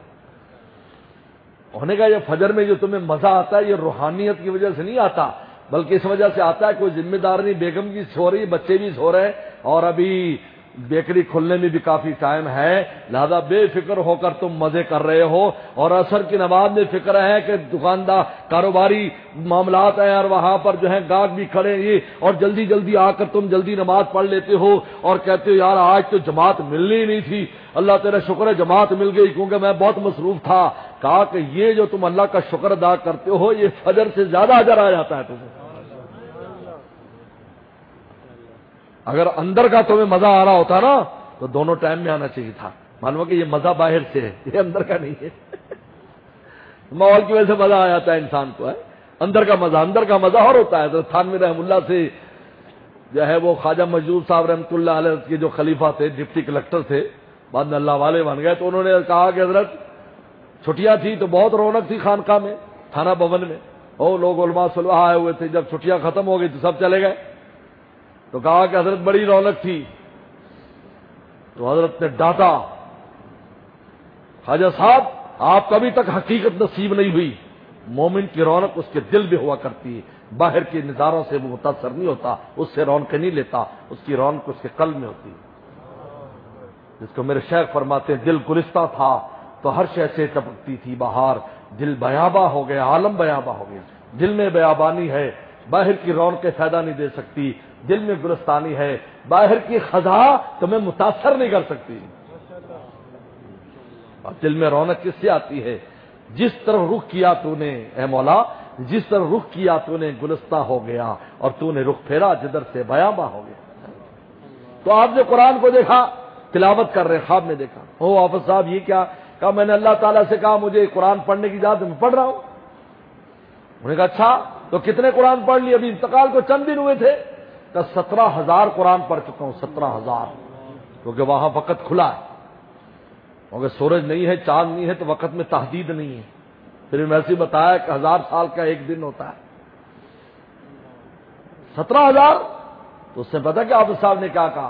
ہونے کا یہ فجر میں جو تمہیں مزہ آتا ہے یہ روحانیت کی وجہ سے نہیں آتا، بلکہ اس وجہ سے آتا ہے کوئی ذمہ دار نہیں، بیگم بھی سو رہی، بچے بھی سو رہے ہیں اور ابھی بیکری کھلنے میں بھی کافی ٹائم ہے. لہذا بے فکر ہو کر تم مزے کر رہے ہو. اور عصر کی نماز میں فکر ہے کہ دکاندار کاروباری معاملات ہیں اور وہاں پر جو ہے گاہک بھی کھڑے ہیں اور جلدی جلدی آ کر تم جلدی نماز پڑھ لیتے ہو اور کہتے ہو یار آج تو جماعت ملنی ہی نہیں تھی، اللہ تیرا شکر ہے جماعت مل گئی کیونکہ میں بہت مصروف تھا. کہا کہ یہ جو تم اللہ کا شکر ادا کرتے ہو یہ فجر سے زیادہ اجر آ جاتا ہے تمہیں. اگر اندر کا تمہیں مزہ آ رہا ہوتا نا تو دونوں ٹائم میں آنا چاہیے تھا. معلوم کہ یہ مزہ باہر سے ہے، یہ اندر کا نہیں ہے. ماحول کی وجہ سے مزہ آ جاتا ہے انسان کو، ہے اندر کا مزہ. اندر کا مزہ اور ہوتا ہے. حضرت تھانوی رحم اللہ سے جو ہے وہ خواجہ مجذوب صاحب رحمۃ اللہ علیہ کے جو خلیفہ تھے، ڈپٹی کلکٹر تھے، بعد میں اللہ والے بن گئے. تو انہوں نے کہا کہ حضرت چھٹیاں تھی تو بہت رونق تھی خانقاہ میں، تھانہ بھون میں، اور لوگ علماء صلوہ آئے ہوئے تھے. جب چھٹیاں ختم ہو گئی تو سب چلے گئے. تو کہا کہ حضرت بڑی رونق تھی. تو حضرت نے ڈانٹا، خواجہ صاحب آپ کو ابھی تک حقیقت نصیب نہیں ہوئی، مومن کی رونق اس کے دل میں ہوا کرتی ہے، باہر کے نظاروں سے وہ متاثر نہیں ہوتا، اس سے رونق نہیں لیتا، اس کی رونق اس کے قلب میں ہوتی ہے۔ جس کو میرے شیخ فرماتے ہیں دل گلستہ تھا تو ہر شے سے ٹپکتی تھی بہار، دل بیاباں ہو گیا، عالم بیاباں ہو گیا۔ دل میں بیابانی ہے، باہر کی رونقیں فائدہ نہیں دے سکتی، دل میں گلستانی ہے، باہر کی خزاں تمہیں متاثر نہیں کر سکتی۔ اور دل میں رونق کس سے آتی ہے؟ جس طرح رخ کیا تو نے اے مولا، جس طرح رخ کیا تو نے گلستہ ہو گیا، اور تو نے رخ پھیرا جدھر سے بیاباں ہو گیا۔ تو آپ نے قرآن کو دیکھا، تلاوت کر رہے، خواب میں دیکھا، او حافظ صاحب یہ کیا؟ کہا میں نے اللہ تعالیٰ سے کہا مجھے قرآن پڑھنے کی اجازت، میں پڑھ رہا ہوں۔ انہوں نے کہا اچھا تو کتنے قرآن پڑھ لیے؟ ابھی انتقال کو چند دن ہوئے تھے۔ کہا سترہ ہزار قرآن پڑھ چکا ہوں، سترہ ہزار، کیونکہ وہاں وقت کھلا ہے، کیونکہ سورج نہیں ہے، چاند نہیں ہے، تو وقت میں تحدید نہیں ہے۔ پھر میں ایسے بتایا کہ ہزار سال کا ایک دن ہوتا ہے، سترہ ہزار۔ تو اس سے پتا کہ حافظ صاحب نے کیا کہا؟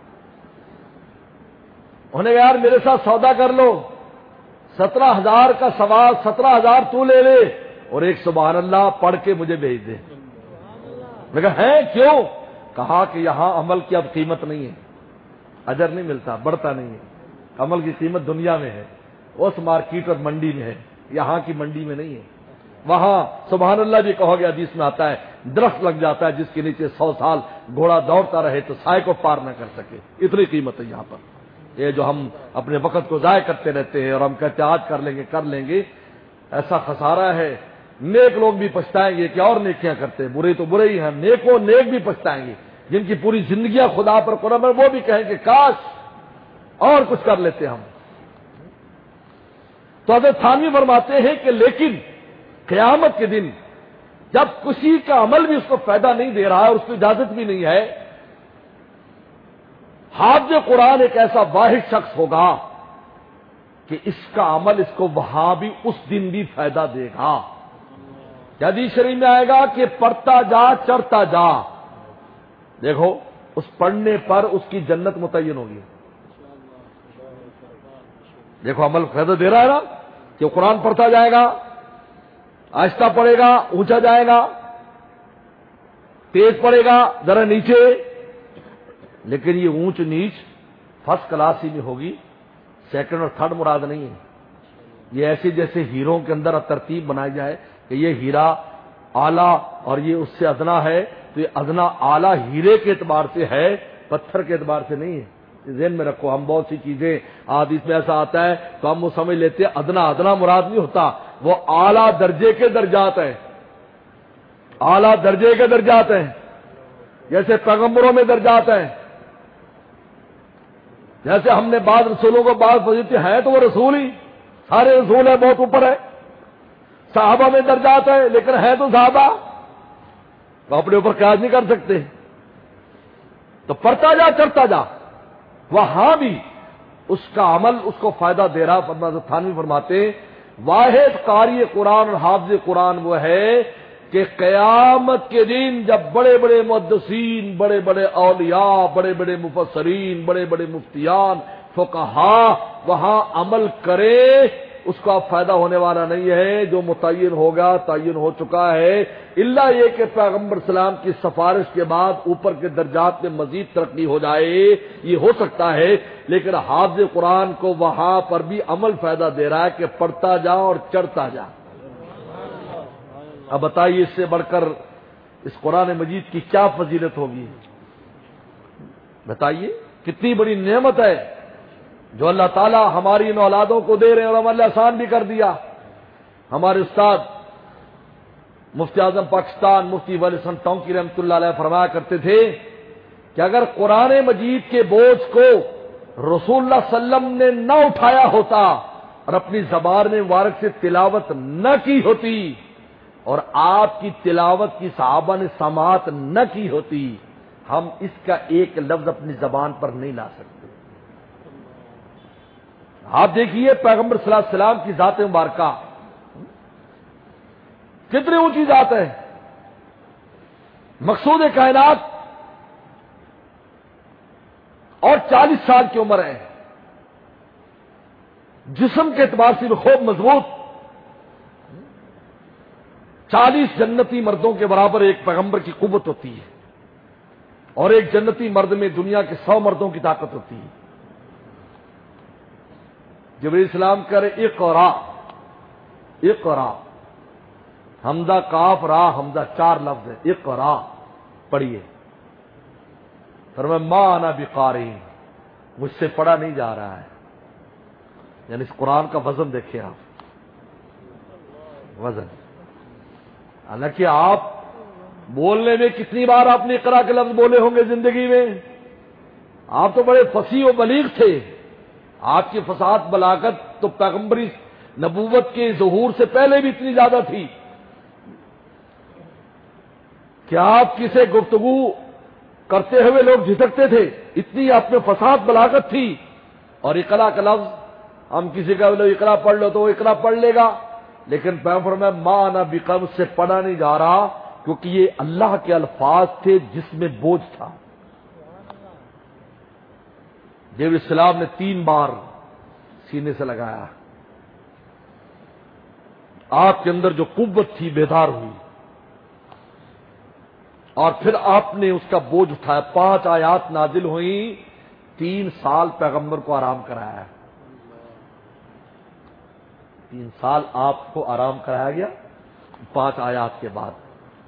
انہوں نے کہا یار میرے ساتھ سودا کر لو، سترہ ہزار کا سوال سترہ ہزار تو لے لے اور ایک سبحان اللہ پڑھ کے مجھے بھیج دے۔ میں کہا ہے کیوں؟ کہا کہ یہاں عمل کی اب قیمت نہیں ہے، اجر نہیں ملتا، بڑھتا نہیں ہے، عمل کی قیمت دنیا میں ہے، اس مارکیٹ اور منڈی میں ہے، یہاں کی منڈی میں نہیں ہے۔ وہاں سبحان اللہ بھی کہو گے، حدیث میں آتا ہے درخت لگ جاتا ہے جس کے نیچے سو سال گھوڑا دوڑتا رہے تو سائے کو پار نہ کر سکے، اتنی قیمت ہے یہاں پر۔ یہ جو ہم اپنے وقت کو ضائع کرتے رہتے ہیں اور ہم کہتے ہیں آج کر لیں گے کر لیں گے، ایسا خسارہ ہے۔ نیک لوگ بھی پچھتائیں گے کہ اور نیکیاں کرتے ہیں، برے تو برے ہی ہیں، نیکو نیک بھی پچھتائیں گے، جن کی پوری زندگیاں خدا پر قربان پر، وہ بھی کہیں کہ کاش اور کچھ کر لیتے ہم۔ تو حضرت تھانوی فرماتے ہیں کہ لیکن قیامت کے دن جب کسی کا عمل بھی اس کو فائدہ نہیں دے رہا ہے اور اس کو اجازت بھی نہیں ہے، حافظ قرآن ایک ایسا واحد شخص ہوگا کہ اس کا عمل اس کو وہاں بھی اس دن بھی فائدہ دے گا۔ حدیث شریف میں آئے گا کہ پڑھتا جا چڑھتا جا، دیکھو اس پڑھنے پر اس کی جنت متعین ہوگی۔ دیکھو عمل فائدہ دے رہا ہے نا، کہ قرآن پڑھتا جائے گا، آہستہ پڑھے گا اونچا جائے گا، تیز پڑھے گا ذرا نیچے، لیکن یہ اونچ نیچ فرسٹ کلاس ہی میں ہوگی، سیکنڈ اور تھرڈ مراد نہیں ہے۔ یہ ایسے جیسے ہیروں کے اندر ترتیب بنائی جائے کہ یہ ہیرا اعلیٰ اور یہ اس سے ادنا ہے، تو یہ ادنا اعلیٰ ہیرے کے اعتبار سے ہے، پتھر کے اعتبار سے نہیں ہے۔ ذہن میں رکھو، ہم بہت سی چیزیں حدیث میں ایسا آتا ہے تو ہم وہ سمجھ لیتے ہیں ادنا ادنا مراد نہیں ہوتا، وہ اعلیٰ درجے کے درجات ہیں، اعلیٰ درجے کے درجات ہیں، جیسے پیغمبروں میں درجات ہیں، جیسے ہم نے بعض رسولوں کو بعض فضیلتیں ہیں تو وہ رسول ہی، سارے رسول ہیں، بہت اوپر ہے۔ صحابہ میں درجات ہیں لیکن ہیں تو صحابہ، تو اپنے اوپر قیاس نہیں کر سکتے۔ تو پڑھتا جا چڑھتا جا، وہاں بھی اس کا عمل اس کو فائدہ دے رہا۔ فرماتے تھانوی فرماتے واحد قاری قرآن اور حافظ قرآن وہ ہے کہ قیامت کے دن جب بڑے بڑے محدثین، بڑے بڑے اولیاء، بڑے بڑے مفسرین، بڑے بڑے مفتیان، فقہا وہاں عمل کرے، اس کا فائدہ ہونے والا نہیں ہے، جو متعین ہوگا تعین ہو چکا ہے، الا یہ کہ پیغمبر سلام کی سفارش کے بعد اوپر کے درجات میں مزید ترقی ہو جائے، یہ ہو سکتا ہے۔ لیکن حافظ قرآن کو وہاں پر بھی عمل فائدہ دے رہا ہے کہ پڑھتا جا اور چڑھتا جا۔ اب بتائیے اس سے بڑھ کر اس قرآن مجید کی کیا فضیلت ہوگی؟ بتائیے کتنی بڑی نعمت ہے جو اللہ تعالیٰ ہماری ان اولادوں کو دے رہے ہیں، اور ہم اللہ آسان بھی کر دیا۔ ہمارے استاد مفتی اعظم پاکستان مفتی ولی حسن ٹونکی رحمۃ اللہ علیہ فرمایا کرتے تھے کہ اگر قرآن مجید کے بوجھ کو رسول اللہ صلی اللہ علیہ وسلم نے نہ اٹھایا ہوتا اور اپنی زبان مبارک سے تلاوت نہ کی ہوتی اور آپ کی تلاوت کی صحابہ نے سماعت نہ کی ہوتی، ہم اس کا ایک لفظ اپنی زبان پر نہیں لا سکتے۔ آپ دیکھیے پیغمبر صلی اللہ علیہ وسلم کی ذات مبارکہ کتنی اونچی ذات ہے، مقصود کائنات، اور چالیس سال کی عمر ہے، جسم کے اعتبار سے بھی خوب مضبوط، چالیس جنتی مردوں کے برابر ایک پیغمبر کی قوت ہوتی ہے، اور ایک جنتی مرد میں دنیا کے سو مردوں کی طاقت ہوتی ہے۔ جبریل السلام کرے اقرا، اقرا، حمزہ کاف را حمزہ چار لفظ ہے، اقرا پڑھیے۔ فرمایا ما انا بقاری، مجھ سے پڑھا نہیں جا رہا ہے، یعنی اس قرآن کا وزن دیکھیں آپ، وزن۔ حالانکہ آپ بولنے میں کتنی بار آپ نے اقرا کے لفظ بولے ہوں گے زندگی میں، آپ تو بڑے فصیح و بلیغ تھے، آپ کی فصاحت بلاغت تو پیغمبری نبوت کے ظہور سے پہلے بھی اتنی زیادہ تھی کہ آپ کسے گفتگو کرتے ہوئے لوگ جھٹکتے تھے، اتنی آپ میں فصاحت بلاغت تھی۔ اور اقرا کا لفظ ہم کسی کا لو اقرا پڑھ لو تو وہ اقرا پڑھ لے گا، لیکن پیغمبر میں ما انا بقاری سے پڑھا نہیں جا رہا، کیونکہ یہ اللہ کے الفاظ تھے جس میں بوجھ تھا۔ جبریل السلام نے تین بار سینے سے لگایا، آپ کے اندر جو قوت تھی بیدار ہوئی، اور پھر آپ نے اس کا بوجھ اٹھایا۔ پانچ آیات نازل ہوئیں، تین سال پیغمبر کو آرام کرایا، تین سال آپ کو آرام کرایا گیا پانچ آیات کے بعد۔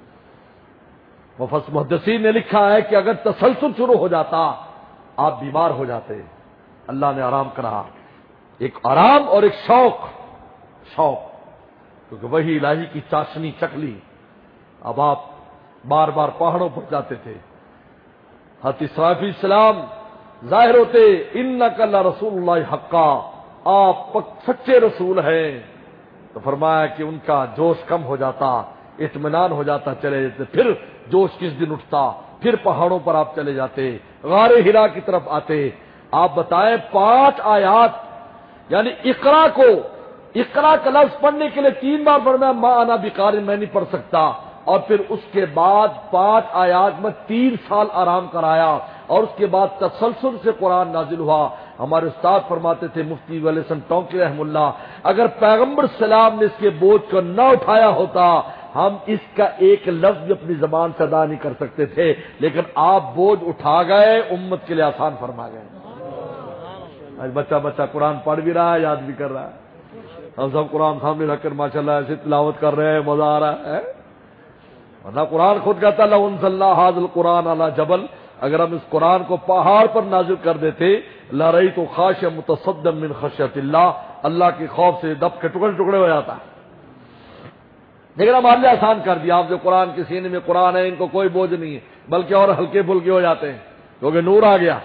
مفسر محدثین نے لکھا ہے کہ اگر تسلسل شروع ہو جاتا آپ بیمار ہو جاتے، اللہ نے آرام کرا، ایک آرام اور ایک شوق، شوق کیونکہ وہی الہی کی چاشنی چکلی۔ اب آپ بار بار پہاڑوں پر جاتے تھے، حضرت اسرافیل السلام ظاہر ہوتے، انک لرسول اللہ حقا، آپ سچے رسول ہیں، تو فرمایا کہ ان کا جوش کم ہو جاتا، اطمینان ہو جاتا، چلے جاتے۔ پھر جوش کس دن اٹھتا، پھر پہاڑوں پر آپ چلے جاتے، غار ہرا کی طرف آتے۔ آپ بتائیں پانچ آیات، یعنی اقرا کو، اقرا کا لفظ پڑھنے کے لیے تین بار فرمایا ما انا بقاری، میں نہیں پڑھ سکتا، اور پھر اس کے بعد پانچ آیات میں تین سال آرام کرایا، اور اس کے بعد تسلسل سے قرآن نازل ہوا۔ ہمارے استاد فرماتے تھے مفتی ولی حسن ٹونکی رحم اللہ، اگر پیغمبر سلام نے اس کے بوجھ کو نہ اٹھایا ہوتا ہم اس کا ایک لفظ بھی اپنی زبان سے ادا نہیں کر سکتے تھے، لیکن آپ بوجھ اٹھا گئے، امت کے لیے آسان فرما گئے۔ آج بچہ بچہ قرآن پڑھ بھی رہا ہے، یاد بھی کر رہا ہے، ہم سب قرآن سامنے رکھ کر ماشاءاللہ ایسے تلاوت کر رہے ہیں، مزہ آ رہا ہے۔ ورنہ قرآن خود کہتا ہے لو انزل اللہ ھذا القرآن علی جبل، اگر ہم اس قرآن کو پہاڑ پر نازل کر دیتے لرأیت خاشعا متصدعا من خشیۃ اللہ، اللہ کے خوف سے دب کے ٹکڑے ٹکڑے ہو جاتا ہے۔ لیکن ہمارے لیے آسان کر دیا، آپ جو قرآن کے سینے میں قرآن ہے ان کو کوئی بوجھ نہیں ہے، بلکہ اور ہلکے پھلکے ہو جاتے ہیں کیونکہ نور آ گیا۔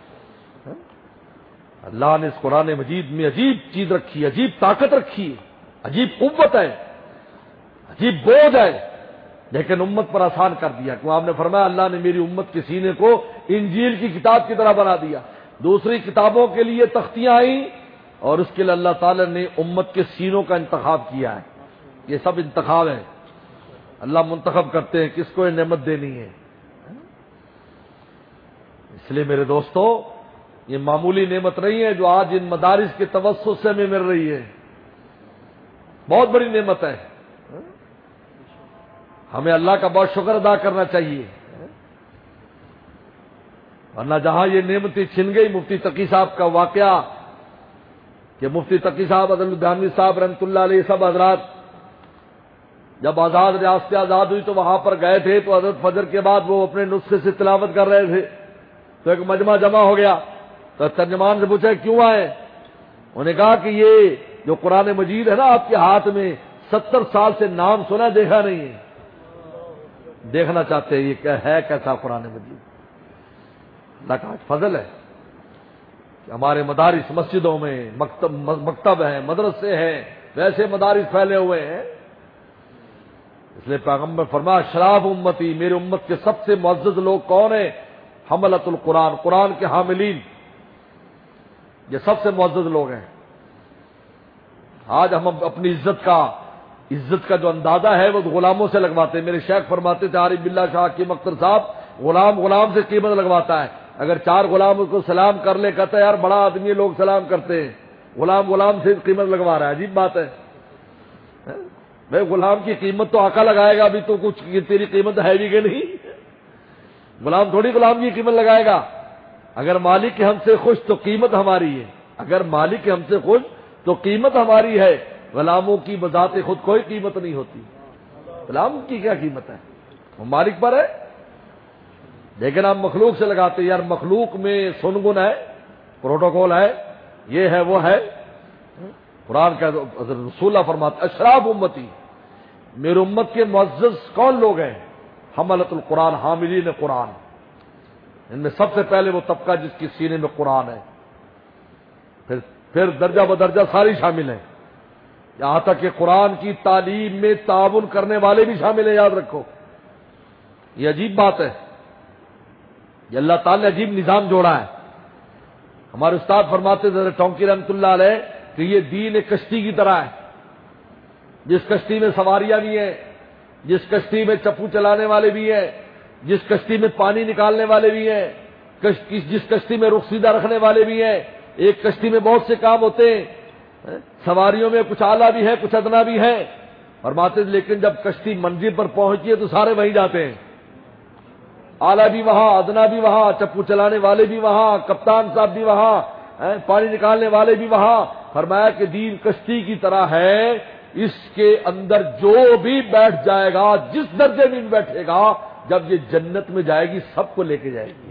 اللہ نے اس قرآن مجید میں عجیب چیز رکھی ہے، عجیب طاقت رکھی ہے، عجیب قوت ہے، عجیب بوجھ ہے، لیکن امت پر آسان کر دیا۔ کیوں؟ آپ نے فرمایا اللہ نے میری امت کے سینے کو انجیل کی کتاب کی طرح بنا دیا، دوسری کتابوں کے لیے تختیاں آئیں اور اس کے لیے اللہ تعالی نے امت کے سینوں کا انتخاب کیا ہے۔ یہ سب انتخاب ہے، اللہ منتخب کرتے ہیں کس کو یہ نعمت دینی ہے۔ اس لیے میرے دوستو یہ معمولی نعمت نہیں ہے جو آج ان مدارس کے توسط سے ہمیں مل رہی ہے، بہت بڑی نعمت ہے، ہمیں اللہ کا بہت شکر ادا کرنا چاہیے، ورنہ جہاں یہ نعمتیں چھن گئی۔ مفتی تقی صاحب کا واقعہ کہ مفتی تقی صاحب عبد الدھانوی صاحب رحمۃ اللہ علیہ سب حضرات جب آزاد ریاست آزاد ہوئی تو وہاں پر گئے تھے، تو حضرت فجر کے بعد وہ اپنے نسخے سے تلاوت کر رہے تھے، تو ایک مجمع جمع ہو گیا، تو ترجمان سے پوچھا کیوں آئے؟ انہوں نے کہا کہ یہ جو قرآن مجید ہے نا آپ کے ہاتھ میں، ستر سال سے نام سنا دیکھا نہیں ہے، دیکھنا چاہتے ہیں یہ کیا ہے، کیسا قرآن مجید۔ اللہ کا فضل ہے کہ ہمارے مدارس مسجدوں میں مکتب مکتب ہیں، مدرسے ہیں، ویسے مدارس پھیلے ہوئے ہیں۔ اس لیے پیغمبر فرمایا شراف امتی، میرے امت کے سب سے معزز لوگ کون ہیں؟ حملۃ القرآن، قرآن کے حاملین، یہ سب سے معزز لوگ ہیں۔ آج ہم اپنی عزت کا عزت کا جو اندازہ ہے وہ غلاموں سے لگواتے ہیں۔ میرے شیخ فرماتے تھے عارف باللہ شاہ کی مختر صاحب، غلام غلام سے قیمت لگواتا ہے، اگر چار غلام اس کو سلام کر لے، کہتا ہے یار بڑا آدمی لوگ سلام کرتے ہیں، غلام غلام سے قیمت لگوا رہا ہے، عجیب بات ہے۔ بھائی غلام کی قیمت تو آقا لگائے گا، ابھی تو کچھ تیری قیمت ہے بھی کہ نہیں، غلام تھوڑی غلام کی قیمت لگائے گا۔ اگر مالک ہم سے خوش تو قیمت ہماری ہے، اگر مالک ہم سے خوش تو قیمت ہماری ہے۔ غلاموں کی بذات خود کوئی قیمت نہیں ہوتی، غلام کی کیا قیمت ہے، وہ مالک پر ہے۔ لیکن آپ مخلوق سے لگاتے ہیں، یار مخلوق میں سنگن ہے، پروٹوکول ہے، یہ ہے وہ ہے۔ قرآن کا رسول اللہ فرماتے اشراف امتی، میرے امت کے معزز کون لوگ ہیں؟ حملۃ القرآن، حاملین قرآن، ان میں سب سے پہلے وہ طبقہ جس کی سینے میں قرآن ہے، پھر پھر درجہ بدرجہ ساری شامل ہیں، یہاں تک کہ قرآن کی تعلیم میں تعاون کرنے والے بھی شامل ہیں، یاد رکھو۔ یہ عجیب بات ہے، یہ اللہ تعالی نے عجیب نظام جوڑا ہے۔ ہمارے استاد فرماتے تھے ٹونکی رحمۃ اللہ علیہ کہ یہ دین ایک کشتی کی طرح ہے، جس کشتی میں سواریاں بھی ہیں، جس کشتی میں چپو چلانے والے بھی ہیں، جس کشتی میں پانی نکالنے والے بھی ہیں، جس کشتی میں رخ سیدھا رکھنے والے بھی ہیں۔ ایک کشتی میں بہت سے کام ہوتے ہیں، سواریوں میں کچھ اعلیٰ بھی ہے کچھ ادنا بھی ہے، فرماتے تھے لیکن جب کشتی منزل پر پہنچی ہے تو سارے وہیں جاتے ہیں، اعلیٰ بھی وہاں، ادنا بھی وہاں، چپو چلانے والے بھی وہاں، کپتان صاحب بھی وہاں، پانی نکالنے والے بھی وہاں۔ فرمایا کہ دین کشتی کی طرح ہے، اس کے اندر جو بھی بیٹھ جائے گا، جس درجے میں بیٹھے گا، جب یہ جنت میں جائے گی سب کو لے کے جائے گی۔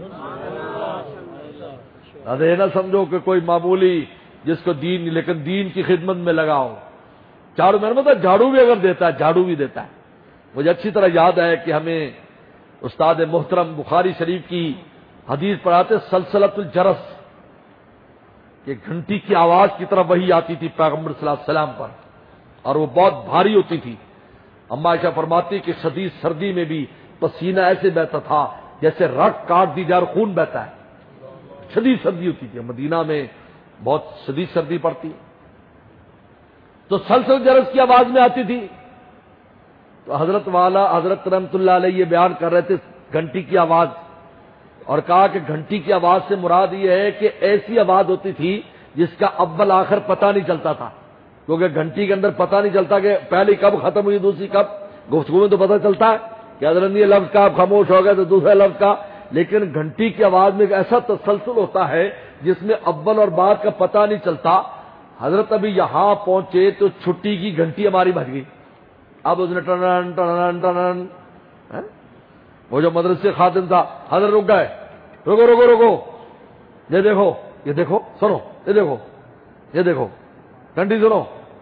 ارے نہ سمجھو کہ کوئی معمولی جس کو دین نہیں، لیکن دین کی خدمت میں لگاؤ۔ جھاڑو میں نے مطلب جھاڑو بھی اگر دیتا ہے، جھاڑو بھی دیتا ہے۔ مجھے اچھی طرح یاد ہے کہ ہمیں استاد محترم بخاری شریف کی حدیث پڑھاتے سلسلۃ الجرس، کہ گھنٹی کی آواز کی طرف وہی آتی تھی پیغمبر صلی اللہ علیہ وسلم پر، اور وہ بہت بھاری ہوتی تھی۔ اما عائشہ فرماتی کہ شدید سردی میں بھی پسینہ ایسے بہتا تھا جیسے رگ کاٹ دی جائے اور خون بہتا ہے، شدید سردی ہوتی تھی، مدینہ میں بہت شدید سردی پڑتی، تو سلسلۃ جرس کی آواز میں آتی تھی۔ تو حضرت والا حضرت رحمت اللہ علیہ یہ بیان کر رہے تھے گھنٹی کی آواز، اور کہا کہ گھنٹی کی آواز سے مراد یہ ہے کہ ایسی آواز ہوتی تھی جس کا اول آخر پتہ نہیں چلتا تھا، کیونکہ گھنٹی کے اندر پتہ نہیں چلتا کہ پہلی کب ختم ہوئی دوسری کب، گفتگو میں تو پتہ چلتا ہے کہ حضرت یہ لفظ کا آپ خاموش ہو گئے تو دوسرے لفظ کا، لیکن گھنٹی کی آواز میں ایک ایسا تسلسل ہوتا ہے جس میں اول اور بعد کا پتہ نہیں چلتا۔ حضرت ابھی یہاں پہنچے تو چھٹی کی گھنٹی ہماری بج گئی، اب اس نے ٹنن ٹنن ٹنن، وہ جو مدرسے خادم تھا حضرت رک گئے، رکو رکو رکو، یہ دیکھو یہ دیکھو سنو، یہ دیکھو یہ دیکھو گھنٹی سنو۔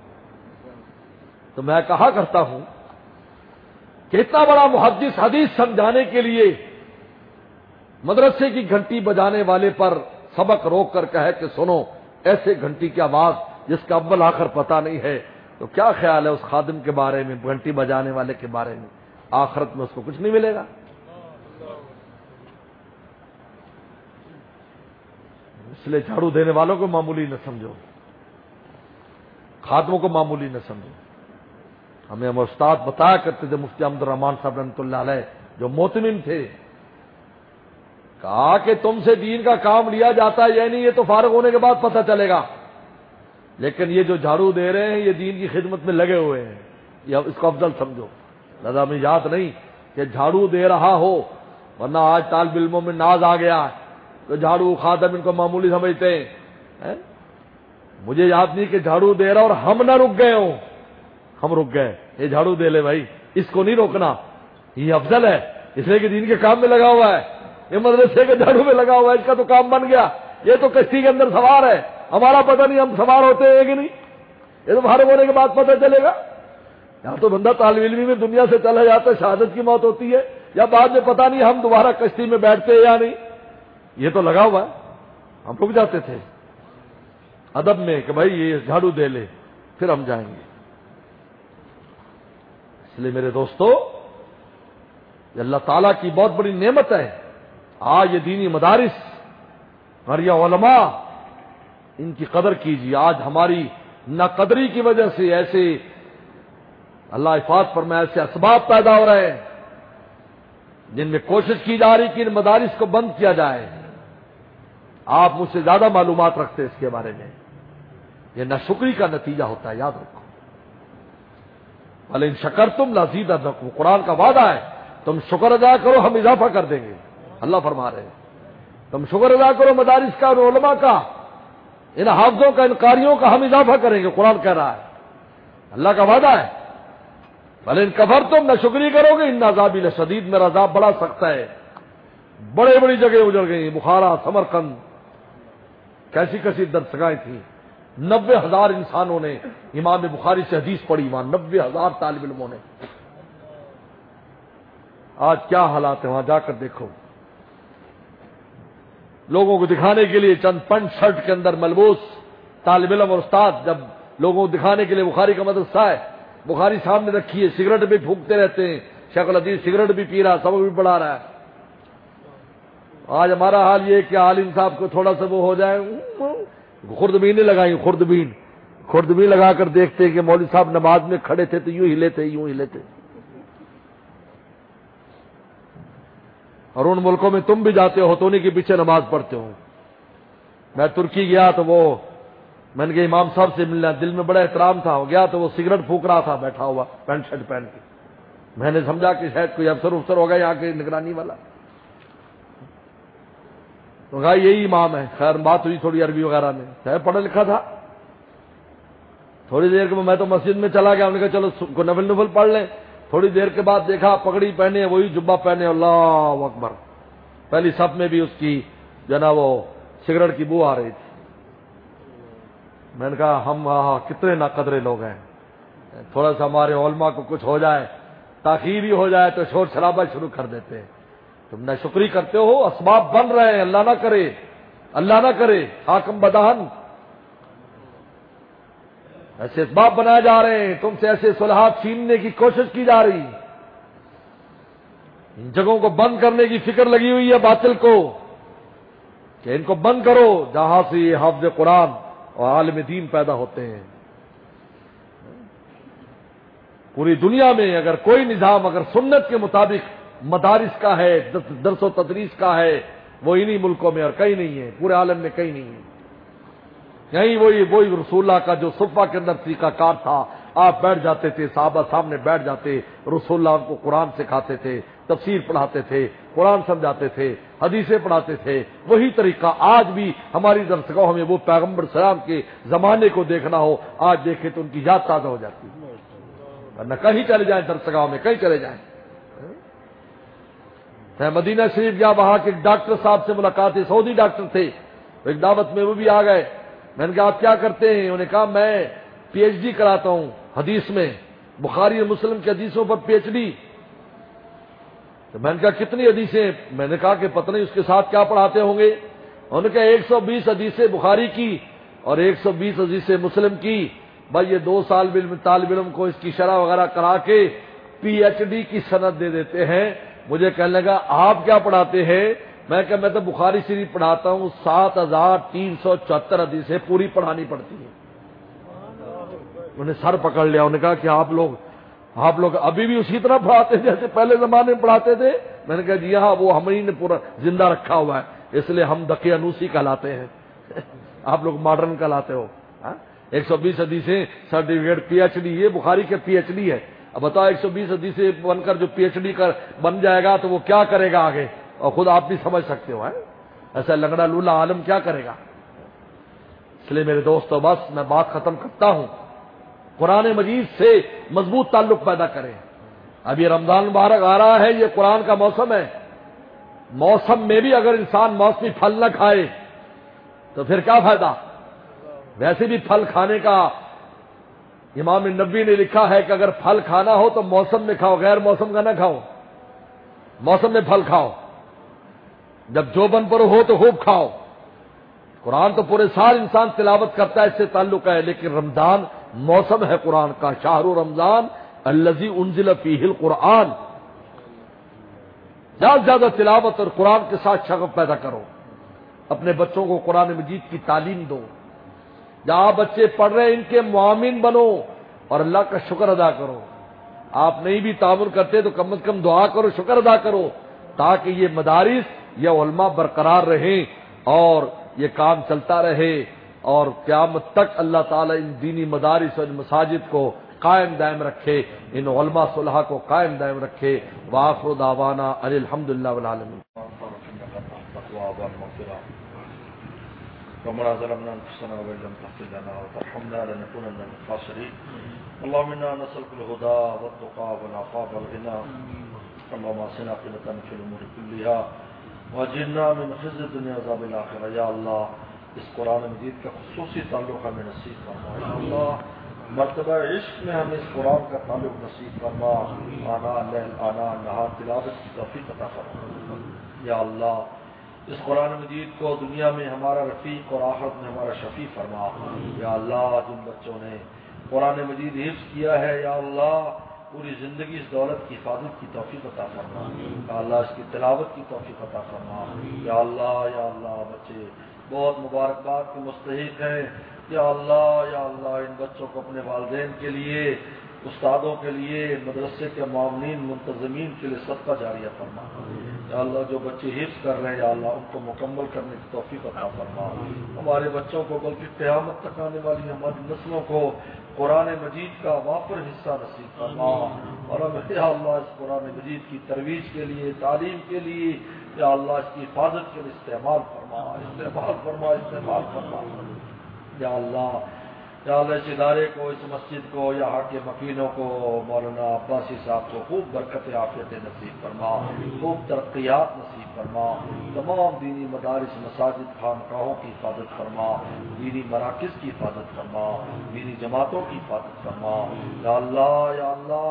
تو میں کہا کرتا ہوں کہ اتنا بڑا محدث حدیث سمجھانے کے لیے مدرسے کی گھنٹی بجانے والے پر سبق روک کر کہے کہ سنو ایسے گھنٹی کی آواز جس کا اول آخر پتہ نہیں ہے، تو کیا خیال ہے اس خادم کے بارے میں، گھنٹی بجانے والے کے بارے میں؟ آخرت میں اس کو کچھ نہیں ملے گا۔ اس لیے جھاڑو دینے والوں کو معمولی نہ سمجھو، خادموں کو معمولی نہ سمجھو۔ ہمیں ہم استاد بتایا کرتے تھے مفتی عبد الرحمان صاحب رحمۃ اللہ علیہ جو موتمم تھے، کہا کہ تم سے دین کا کام لیا جاتا ہے یہ نہیں، یہ تو فارغ ہونے کے بعد پتہ چلے گا، لیکن یہ جو جھاڑو دے رہے ہیں یہ دین کی خدمت میں لگے ہوئے ہیں، یہ اس کو افضل سمجھو۔ لہذا ہمیں یاد نہیں کہ جھاڑو دے رہا ہو، ورنہ آج طالب علموں میں ناز آ گیا تو جھاڑو خادم ان کو معمولی سمجھتے ہیں۔ مجھے یاد نہیں کہ جھاڑو دے رہا اور ہم نہ رک گئے ہوں، ہم رک گئے، یہ جھاڑو دے لے بھائی، اس کو نہیں روکنا، یہ افضل ہے، اس لیے کہ دین کے کام میں لگا ہوا ہے، یہ مدرسے کے جھاڑو میں لگا ہوا ہے، اس کا تو کام بن گیا، یہ تو کشتی کے اندر سوار ہے، ہمارا پتہ نہیں ہم سوار ہوتے ہیں کہ نہیں، یہ تو فارغ ہونے کے بعد پتہ چلے گا۔ یا تو بندہ طالب علمی میں دنیا سے چلا جاتا ہے، شہادت کی موت ہوتی ہے، یا بعد میں پتہ نہیں ہم دوبارہ کشتی میں بیٹھتے ہیں یا نہیں، یہ تو لگا ہوا ہے، ہم رک جاتے تھے ادب میں کہ بھائی یہ جھاڑو دے لے پھر ہم جائیں گے۔ اس لیے میرے دوستو یہ اللہ تعالیٰ کی بہت بڑی نعمت ہے، آج یہ دینی مدارس اور یہ علماء ان کی قدر کیجیے۔ آج ہماری ناقدری کی وجہ سے ایسے اللہ حفاظ فرمائے ایسے اسباب پیدا ہو رہے ہیں جن میں کوشش کی جا رہی کہ ان مدارس کو بند کیا جائے، آپ مجھ سے زیادہ معلومات رکھتے ہیں اس کے بارے میں. یہ ناشکری کا نتیجہ ہوتا ہے، یاد رکھو. وَلَئِن شَكَرْتُمْ لَأَزِيدَنَّكُمْ، قرآن کا وعدہ ہے تم شکر ادا کرو ہم اضافہ کر دیں گے. اللہ فرما رہے ہیں تم شکر ادا کرو مدارس کا اور علماء کا، ان حافظوں کا، ان قاریوں کا ہم اضافہ کریں گے. قرآن کہہ رہا ہے، اللہ کا وعدہ ہے. وَلَئِن كَفَرْتُمْ، نہ شکری کرو گے، اِنَّ عَذَابِي لَشَدِيدٌ، میرا عذاب بڑا سخت ہے. بڑے بڑی جگہ اجڑ گئی، بخارا، سمرقند، کیسی کیسی درسگاہیں تھیں. نبے ہزار انسانوں نے امام بخاری سے حدیث پڑھی، وہاں نبے ہزار طالب علموں نے. آج کیا حالات ہیں وہاں جا کر دیکھو. لوگوں کو دکھانے کے لیے چند پنٹ شرٹ کے اندر ملبوس طالب علم اور استاد، جب لوگوں کو دکھانے کے لیے بخاری کا مدرسہ ہے، بخاری سامنے رکھی ہے، سگریٹ بھی پھونکتے رہتے ہیں. شیخ الحدیث سگریٹ بھی پی رہا، سبق بھی پڑھا رہا ہے. آج ہمارا حال یہ کہ عالم صاحب کو تھوڑا سا وہ ہو جائے، خوردبین لگائی، خوردبین خوردبین لگا کر دیکھتے کہ مولوی صاحب نماز میں کھڑے تھے تو یوں ہی لیتے یوں ہی لیتے. اور ان ملکوں میں تم بھی جاتے ہو تو انہیں کے پیچھے نماز پڑھتے ہو. میں ترکی گیا تو وہ میں نے کہا امام صاحب سے ملنا، دل میں بڑا احترام تھا. ہو گیا تو وہ سگریٹ پھونک رہا تھا بیٹھا ہوا پینٹ شرٹ پہن کے. میں نے سمجھا کہ شاید کوئی افسر افسر ہوگا یہاں کے نگرانی والا. تو کہا یہی امام ہے. خیر بات ہوئی تھوڑی عربی وغیرہ میں، شاید پڑھا لکھا تھا. تھوڑی دیر کے میں تو مسجد میں چلا گیا، انہوں نے کہا چلو نفل نفل پڑھ لیں. تھوڑی دیر کے بعد دیکھا پگڑی پہنے، وہی جبہ پہنے، اللہ اکبر. پہلی صف میں بھی اس کی جو نا وہ سگریٹ کی بو آ رہی تھی. میں نے کہا ہم کتنے ناقدرے لوگ ہیں، تھوڑا سا ہمارے علماء کو کچھ ہو جائے، تاخیر ہی ہو جائے تو شور شرابہ شروع کر دیتے ہیں. تم نہ شکری کرتے ہو، اسباب بن رہے ہیں، اللہ نہ کرے اللہ نہ کرے حاکم بدہن ایسے اسباب بنائے جا رہے ہیں، تم سے ایسے صلحات چھیننے کی کوشش کی جا رہی. ان جگہوں کو بند کرنے کی فکر لگی ہوئی ہے باطل کو کہ ان کو بند کرو، جہاں سے یہ حافظ قرآن اور عالم دین پیدا ہوتے ہیں. پوری دنیا میں اگر کوئی نظام اگر سنت کے مطابق مدارس کا ہے، درس و تدریس کا ہے، وہ انہی ملکوں میں اور کہیں نہیں ہے، پورے عالم میں کہیں نہیں ہے. یہیں وہی وہی رسول اللہ کا جو صفہ کے اندر طریقہ کار تھا. آپ بیٹھ جاتے تھے، صحابہ سامنے بیٹھ جاتے، رسول اللہ ان کو قرآن سکھاتے تھے، تفسیر پڑھاتے تھے، قرآن سمجھاتے تھے، حدیثیں پڑھاتے تھے. وہی طریقہ آج بھی ہماری درسگاہوں میں، وہ پیغمبر سلام کے زمانے کو دیکھنا ہو، آج دیکھیں تو ان کی یاد تازہ ہو جاتی ہے. ورنہ کہیں چلے جائیں درسگاہوں میں، کہیں چلے جائیں. میں مدینہ شریف گیا، وہاں کے ڈاکٹر صاحب سے ملاقات ہے، سعودی ڈاکٹر تھے. ایک دعوت میں وہ بھی آ گئے. میں نے کہا آپ کیا کرتے ہیں؟ انہوں نے کہا میں پی ایچ ڈی کراتا ہوں حدیث میں، بخاری اور مسلم کی حدیثوں پر پی ایچ ڈی. تو میں نے کہا کتنی حدیثیں؟ میں نے کہا کہ پتہ نہیں اس کے ساتھ کیا پڑھاتے ہوں گے. انہوں نے کہا ایک سو بیس حدیثیں بخاری کی اور ایک سو بیس حدیثیں مسلم کی. بھائی یہ دو سال طالب علم کو اس کی شرح وغیرہ کرا کے پی ایچ ڈی کی سند دے دیتے ہیں. مجھے کہنے لگا آپ کیا پڑھاتے ہیں؟ میں کہ میں تو بخاری شریف پڑھاتا ہوں، سات ہزار تین سو چوہتر حدیثیں پوری پڑھانی پڑتی ہیں. انہوں نے سر پکڑ لیا. انہوں نے کہا کہ آپ لوگ آپ لوگ ابھی بھی اسی طرح پڑھاتے ہیں جیسے پہلے زمانے میں پڑھاتے تھے؟ میں نے کہا جی ہاں، وہ ہم ہی نے پورا زندہ رکھا ہوا ہے، اس لیے ہم دقیانوسی کہلاتے ہیں. آپ لوگ ماڈرن کہلاتے ہو. ایک سو بیس حدیثیں سرٹیفکیٹ پی ایچ ڈی، یہ بخاری کے پی ایچ ڈی ہے. اب بتاؤ ایک سو بیس حدیثیں بن کر جو پی ایچ ڈی کر بن جائے گا تو وہ کیا کرے گا آگے؟ اور خود آپ بھی سمجھ سکتے ہو ایسا لنگڑا لولا عالم کیا کرے گا. اس لیے میرے دوستو بس میں بات ختم کرتا ہوں. قرآن مجید سے مضبوط تعلق پیدا کریں. اب یہ رمضان مبارک آ رہا ہے، یہ قرآن کا موسم ہے. موسم میں بھی اگر انسان موسمی پھل نہ کھائے تو پھر کیا فائدہ؟ ویسے بھی پھل کھانے کا امام نبی نے لکھا ہے کہ اگر پھل کھانا ہو تو موسم میں کھاؤ، غیر موسم کا نہ کھاؤ. موسم میں پھل کھاؤ، جب جوبن پر ہو تو خوب کھاؤ. قرآن تو پورے سال انسان تلاوت کرتا ہے، اس سے تعلق ہے. لیکن رمضان موسم ہے قرآن کا. شہر رمضان الذی انزل فیہ القرآن. زیادہ سے زیادہ تلاوت اور قرآن کے ساتھ شغف پیدا کرو. اپنے بچوں کو قرآن مجید کی تعلیم دو. جہاں بچے پڑھ رہے ہیں ان کے معاون بنو اور اللہ کا شکر ادا کرو. آپ نہیں بھی تعاون کرتے تو کم از کم دعا کرو، شکر ادا کرو، تاکہ یہ مدارس یا علماء برقرار رہیں اور یہ کام چلتا رہے اور قیامت تک اللہ تعالیٰ ان دینی مدارس اور مساجد کو قائم دائم رکھے، ان علماء صلحاء کو قائم دائم رکھے۔ وآخر دعوانا ان الحمد للہ والعالمین۔ ربنا ظلمنا انفسنا وان لم تغفر لنا وترحمنا لنكونن من الخاسرين اللهم انا نسألك الهدى والتقى والعفاف والغنى اللهم اصلح عاقبتنا في الامور كلها واجرنا من خزي الدنيا وعذاب الاخره۔ یا اللہ اس قرآن مجید کا خصوصی تعلق ہمیں نصیب فرما، یا اللہ مرتبہ عشق میں ہمیں اس قرآن کا تعلق نصیب فرما، آنا لیل آنا نہار تلاوت کی توفیق عطا فرما۔ یا اللہ اس قرآن مجید کو دنیا میں ہمارا رفیق اور آخرت میں ہمارا شفیع فرما۔ یا اللہ جن بچوں نے قرآن مجید حفظ کیا ہے، یا اللہ پوری زندگی اس دولت کی حفاظت کی توفیق عطا فرما، یا اللہ اس کی تلاوت کی توفیق عطا فرما۔ یا اللہ یا اللہ بچے بہت مبارکباد کے مستحق ہیں، یا اللہ یا اللہ ان بچوں کو اپنے والدین کے لیے، استادوں کے لیے، مدرسے کے معاونین منتظمین کے لیے صدقہ جاریہ فرما۔ یا اللہ جو بچے حفظ کر رہے ہیں یا اللہ ان کو مکمل کرنے کی توفیق عطا فرما۔ ہمارے بچوں کو بلکہ قیامت تک آنے والی ہماری نسلوں کو قرآن مجید کا وافر حصہ نصیب فرما، اور ہمیں یا اللہ اس قرآن مجید کی ترویج کے لیے، تعلیم کے لیے، یا اللہ اس کی حفاظت کے لیے استعمال فرما استعمال فرما استعمال فرما۔ یا اللہ یا اللہ اس ادارے کو، اس مسجد کو، یہاں کے مکینوں کو، مولانا عباسی صاحب کو خوب برکت عافیت نصیب فرما، خوب ترقیات نصیب فرما، تمام دینی مدارس مساجد خانقاہوں کی حفاظت فرما، دینی مراکز کی حفاظت فرما، دینی جماعتوں کی حفاظت فرما۔ یا اللہ یا اللہ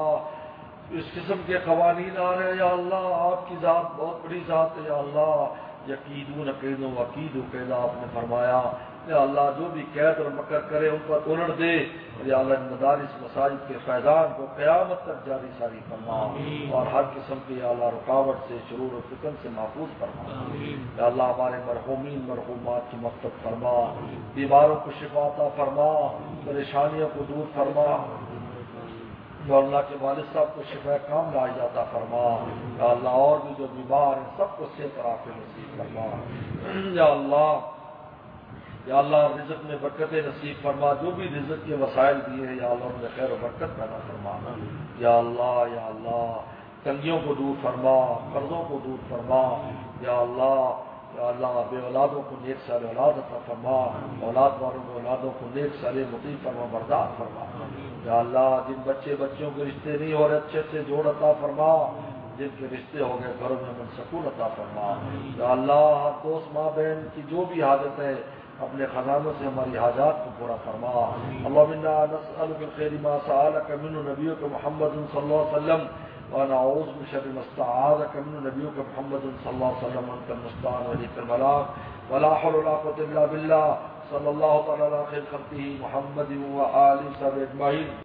اس قسم کے قوانین آ رہے ہیں، یا اللہ آپ کی ذات بہت بڑی ذات ہے، یا اللہ یقیدون قید و وقید و قیدا آپ نے فرمایا، یا اللہ جو بھی قید اور مکر کرے ان پر الٹ دے، اور یا اللہ مدارس مساجد کے فیضان کو قیامت تک جاری ساری فرما، اور ہر قسم کی یا اللہ رکاوٹ سے، شرور و فتن سے محفوظ فرما۔ یا اللہ ہمارے مرحومین مرحومات کی مغفرت فرما، بیماروں کو شفا عطا فرما، پریشانیوں کو دور فرما، یا اللہ کے والد صاحب کو شفا کاملہ عطا فرما۔ یا اللہ اور بھی جو بیمار ہیں سب کو صحت اور عافیت نصیب فرما۔ یا اللہ یا اللہ رزق میں برکت نصیب فرما، جو بھی رزق کے وسائل دیے ہیں یا اللہ ان میں خیر و برکت پیدا فرما۔ یا اللہ یا اللہ تنگیوں کو دور فرما، قرضوں کو دور فرما۔ یا اللہ یا اللہ بے اولادوں کو نیک سال اولاد عطا فرما، اولاد والوں کو اولادوں کو نیک سال مطیع فرما بردار فرما۔ یا اللہ جن بچے بچوں کے رشتے نہیں ہو رہے اچھے سے جوڑ عطا فرما، جن کے رشتے ہو گئے گھروں میں من سکون عطا فرما۔ یا اللہ ہر دوست ماں بہن کی جو بھی حاجت ہے اپنے خزانوں سے ہماری حاجات کو پورا فرما۔ اللهم انا نسألك الخير ما سألك منه نبيك محمد صلى الله عليه وسلم ونعوذ من شر ما استعاذك منه نبيك محمد صلى الله عليه وسلم انت المستعان وإليك الملاك ولا حول ولا قوة إلا بالله صلى الله تعالى على خير خلقه محمد وآله وصحبه أجمعين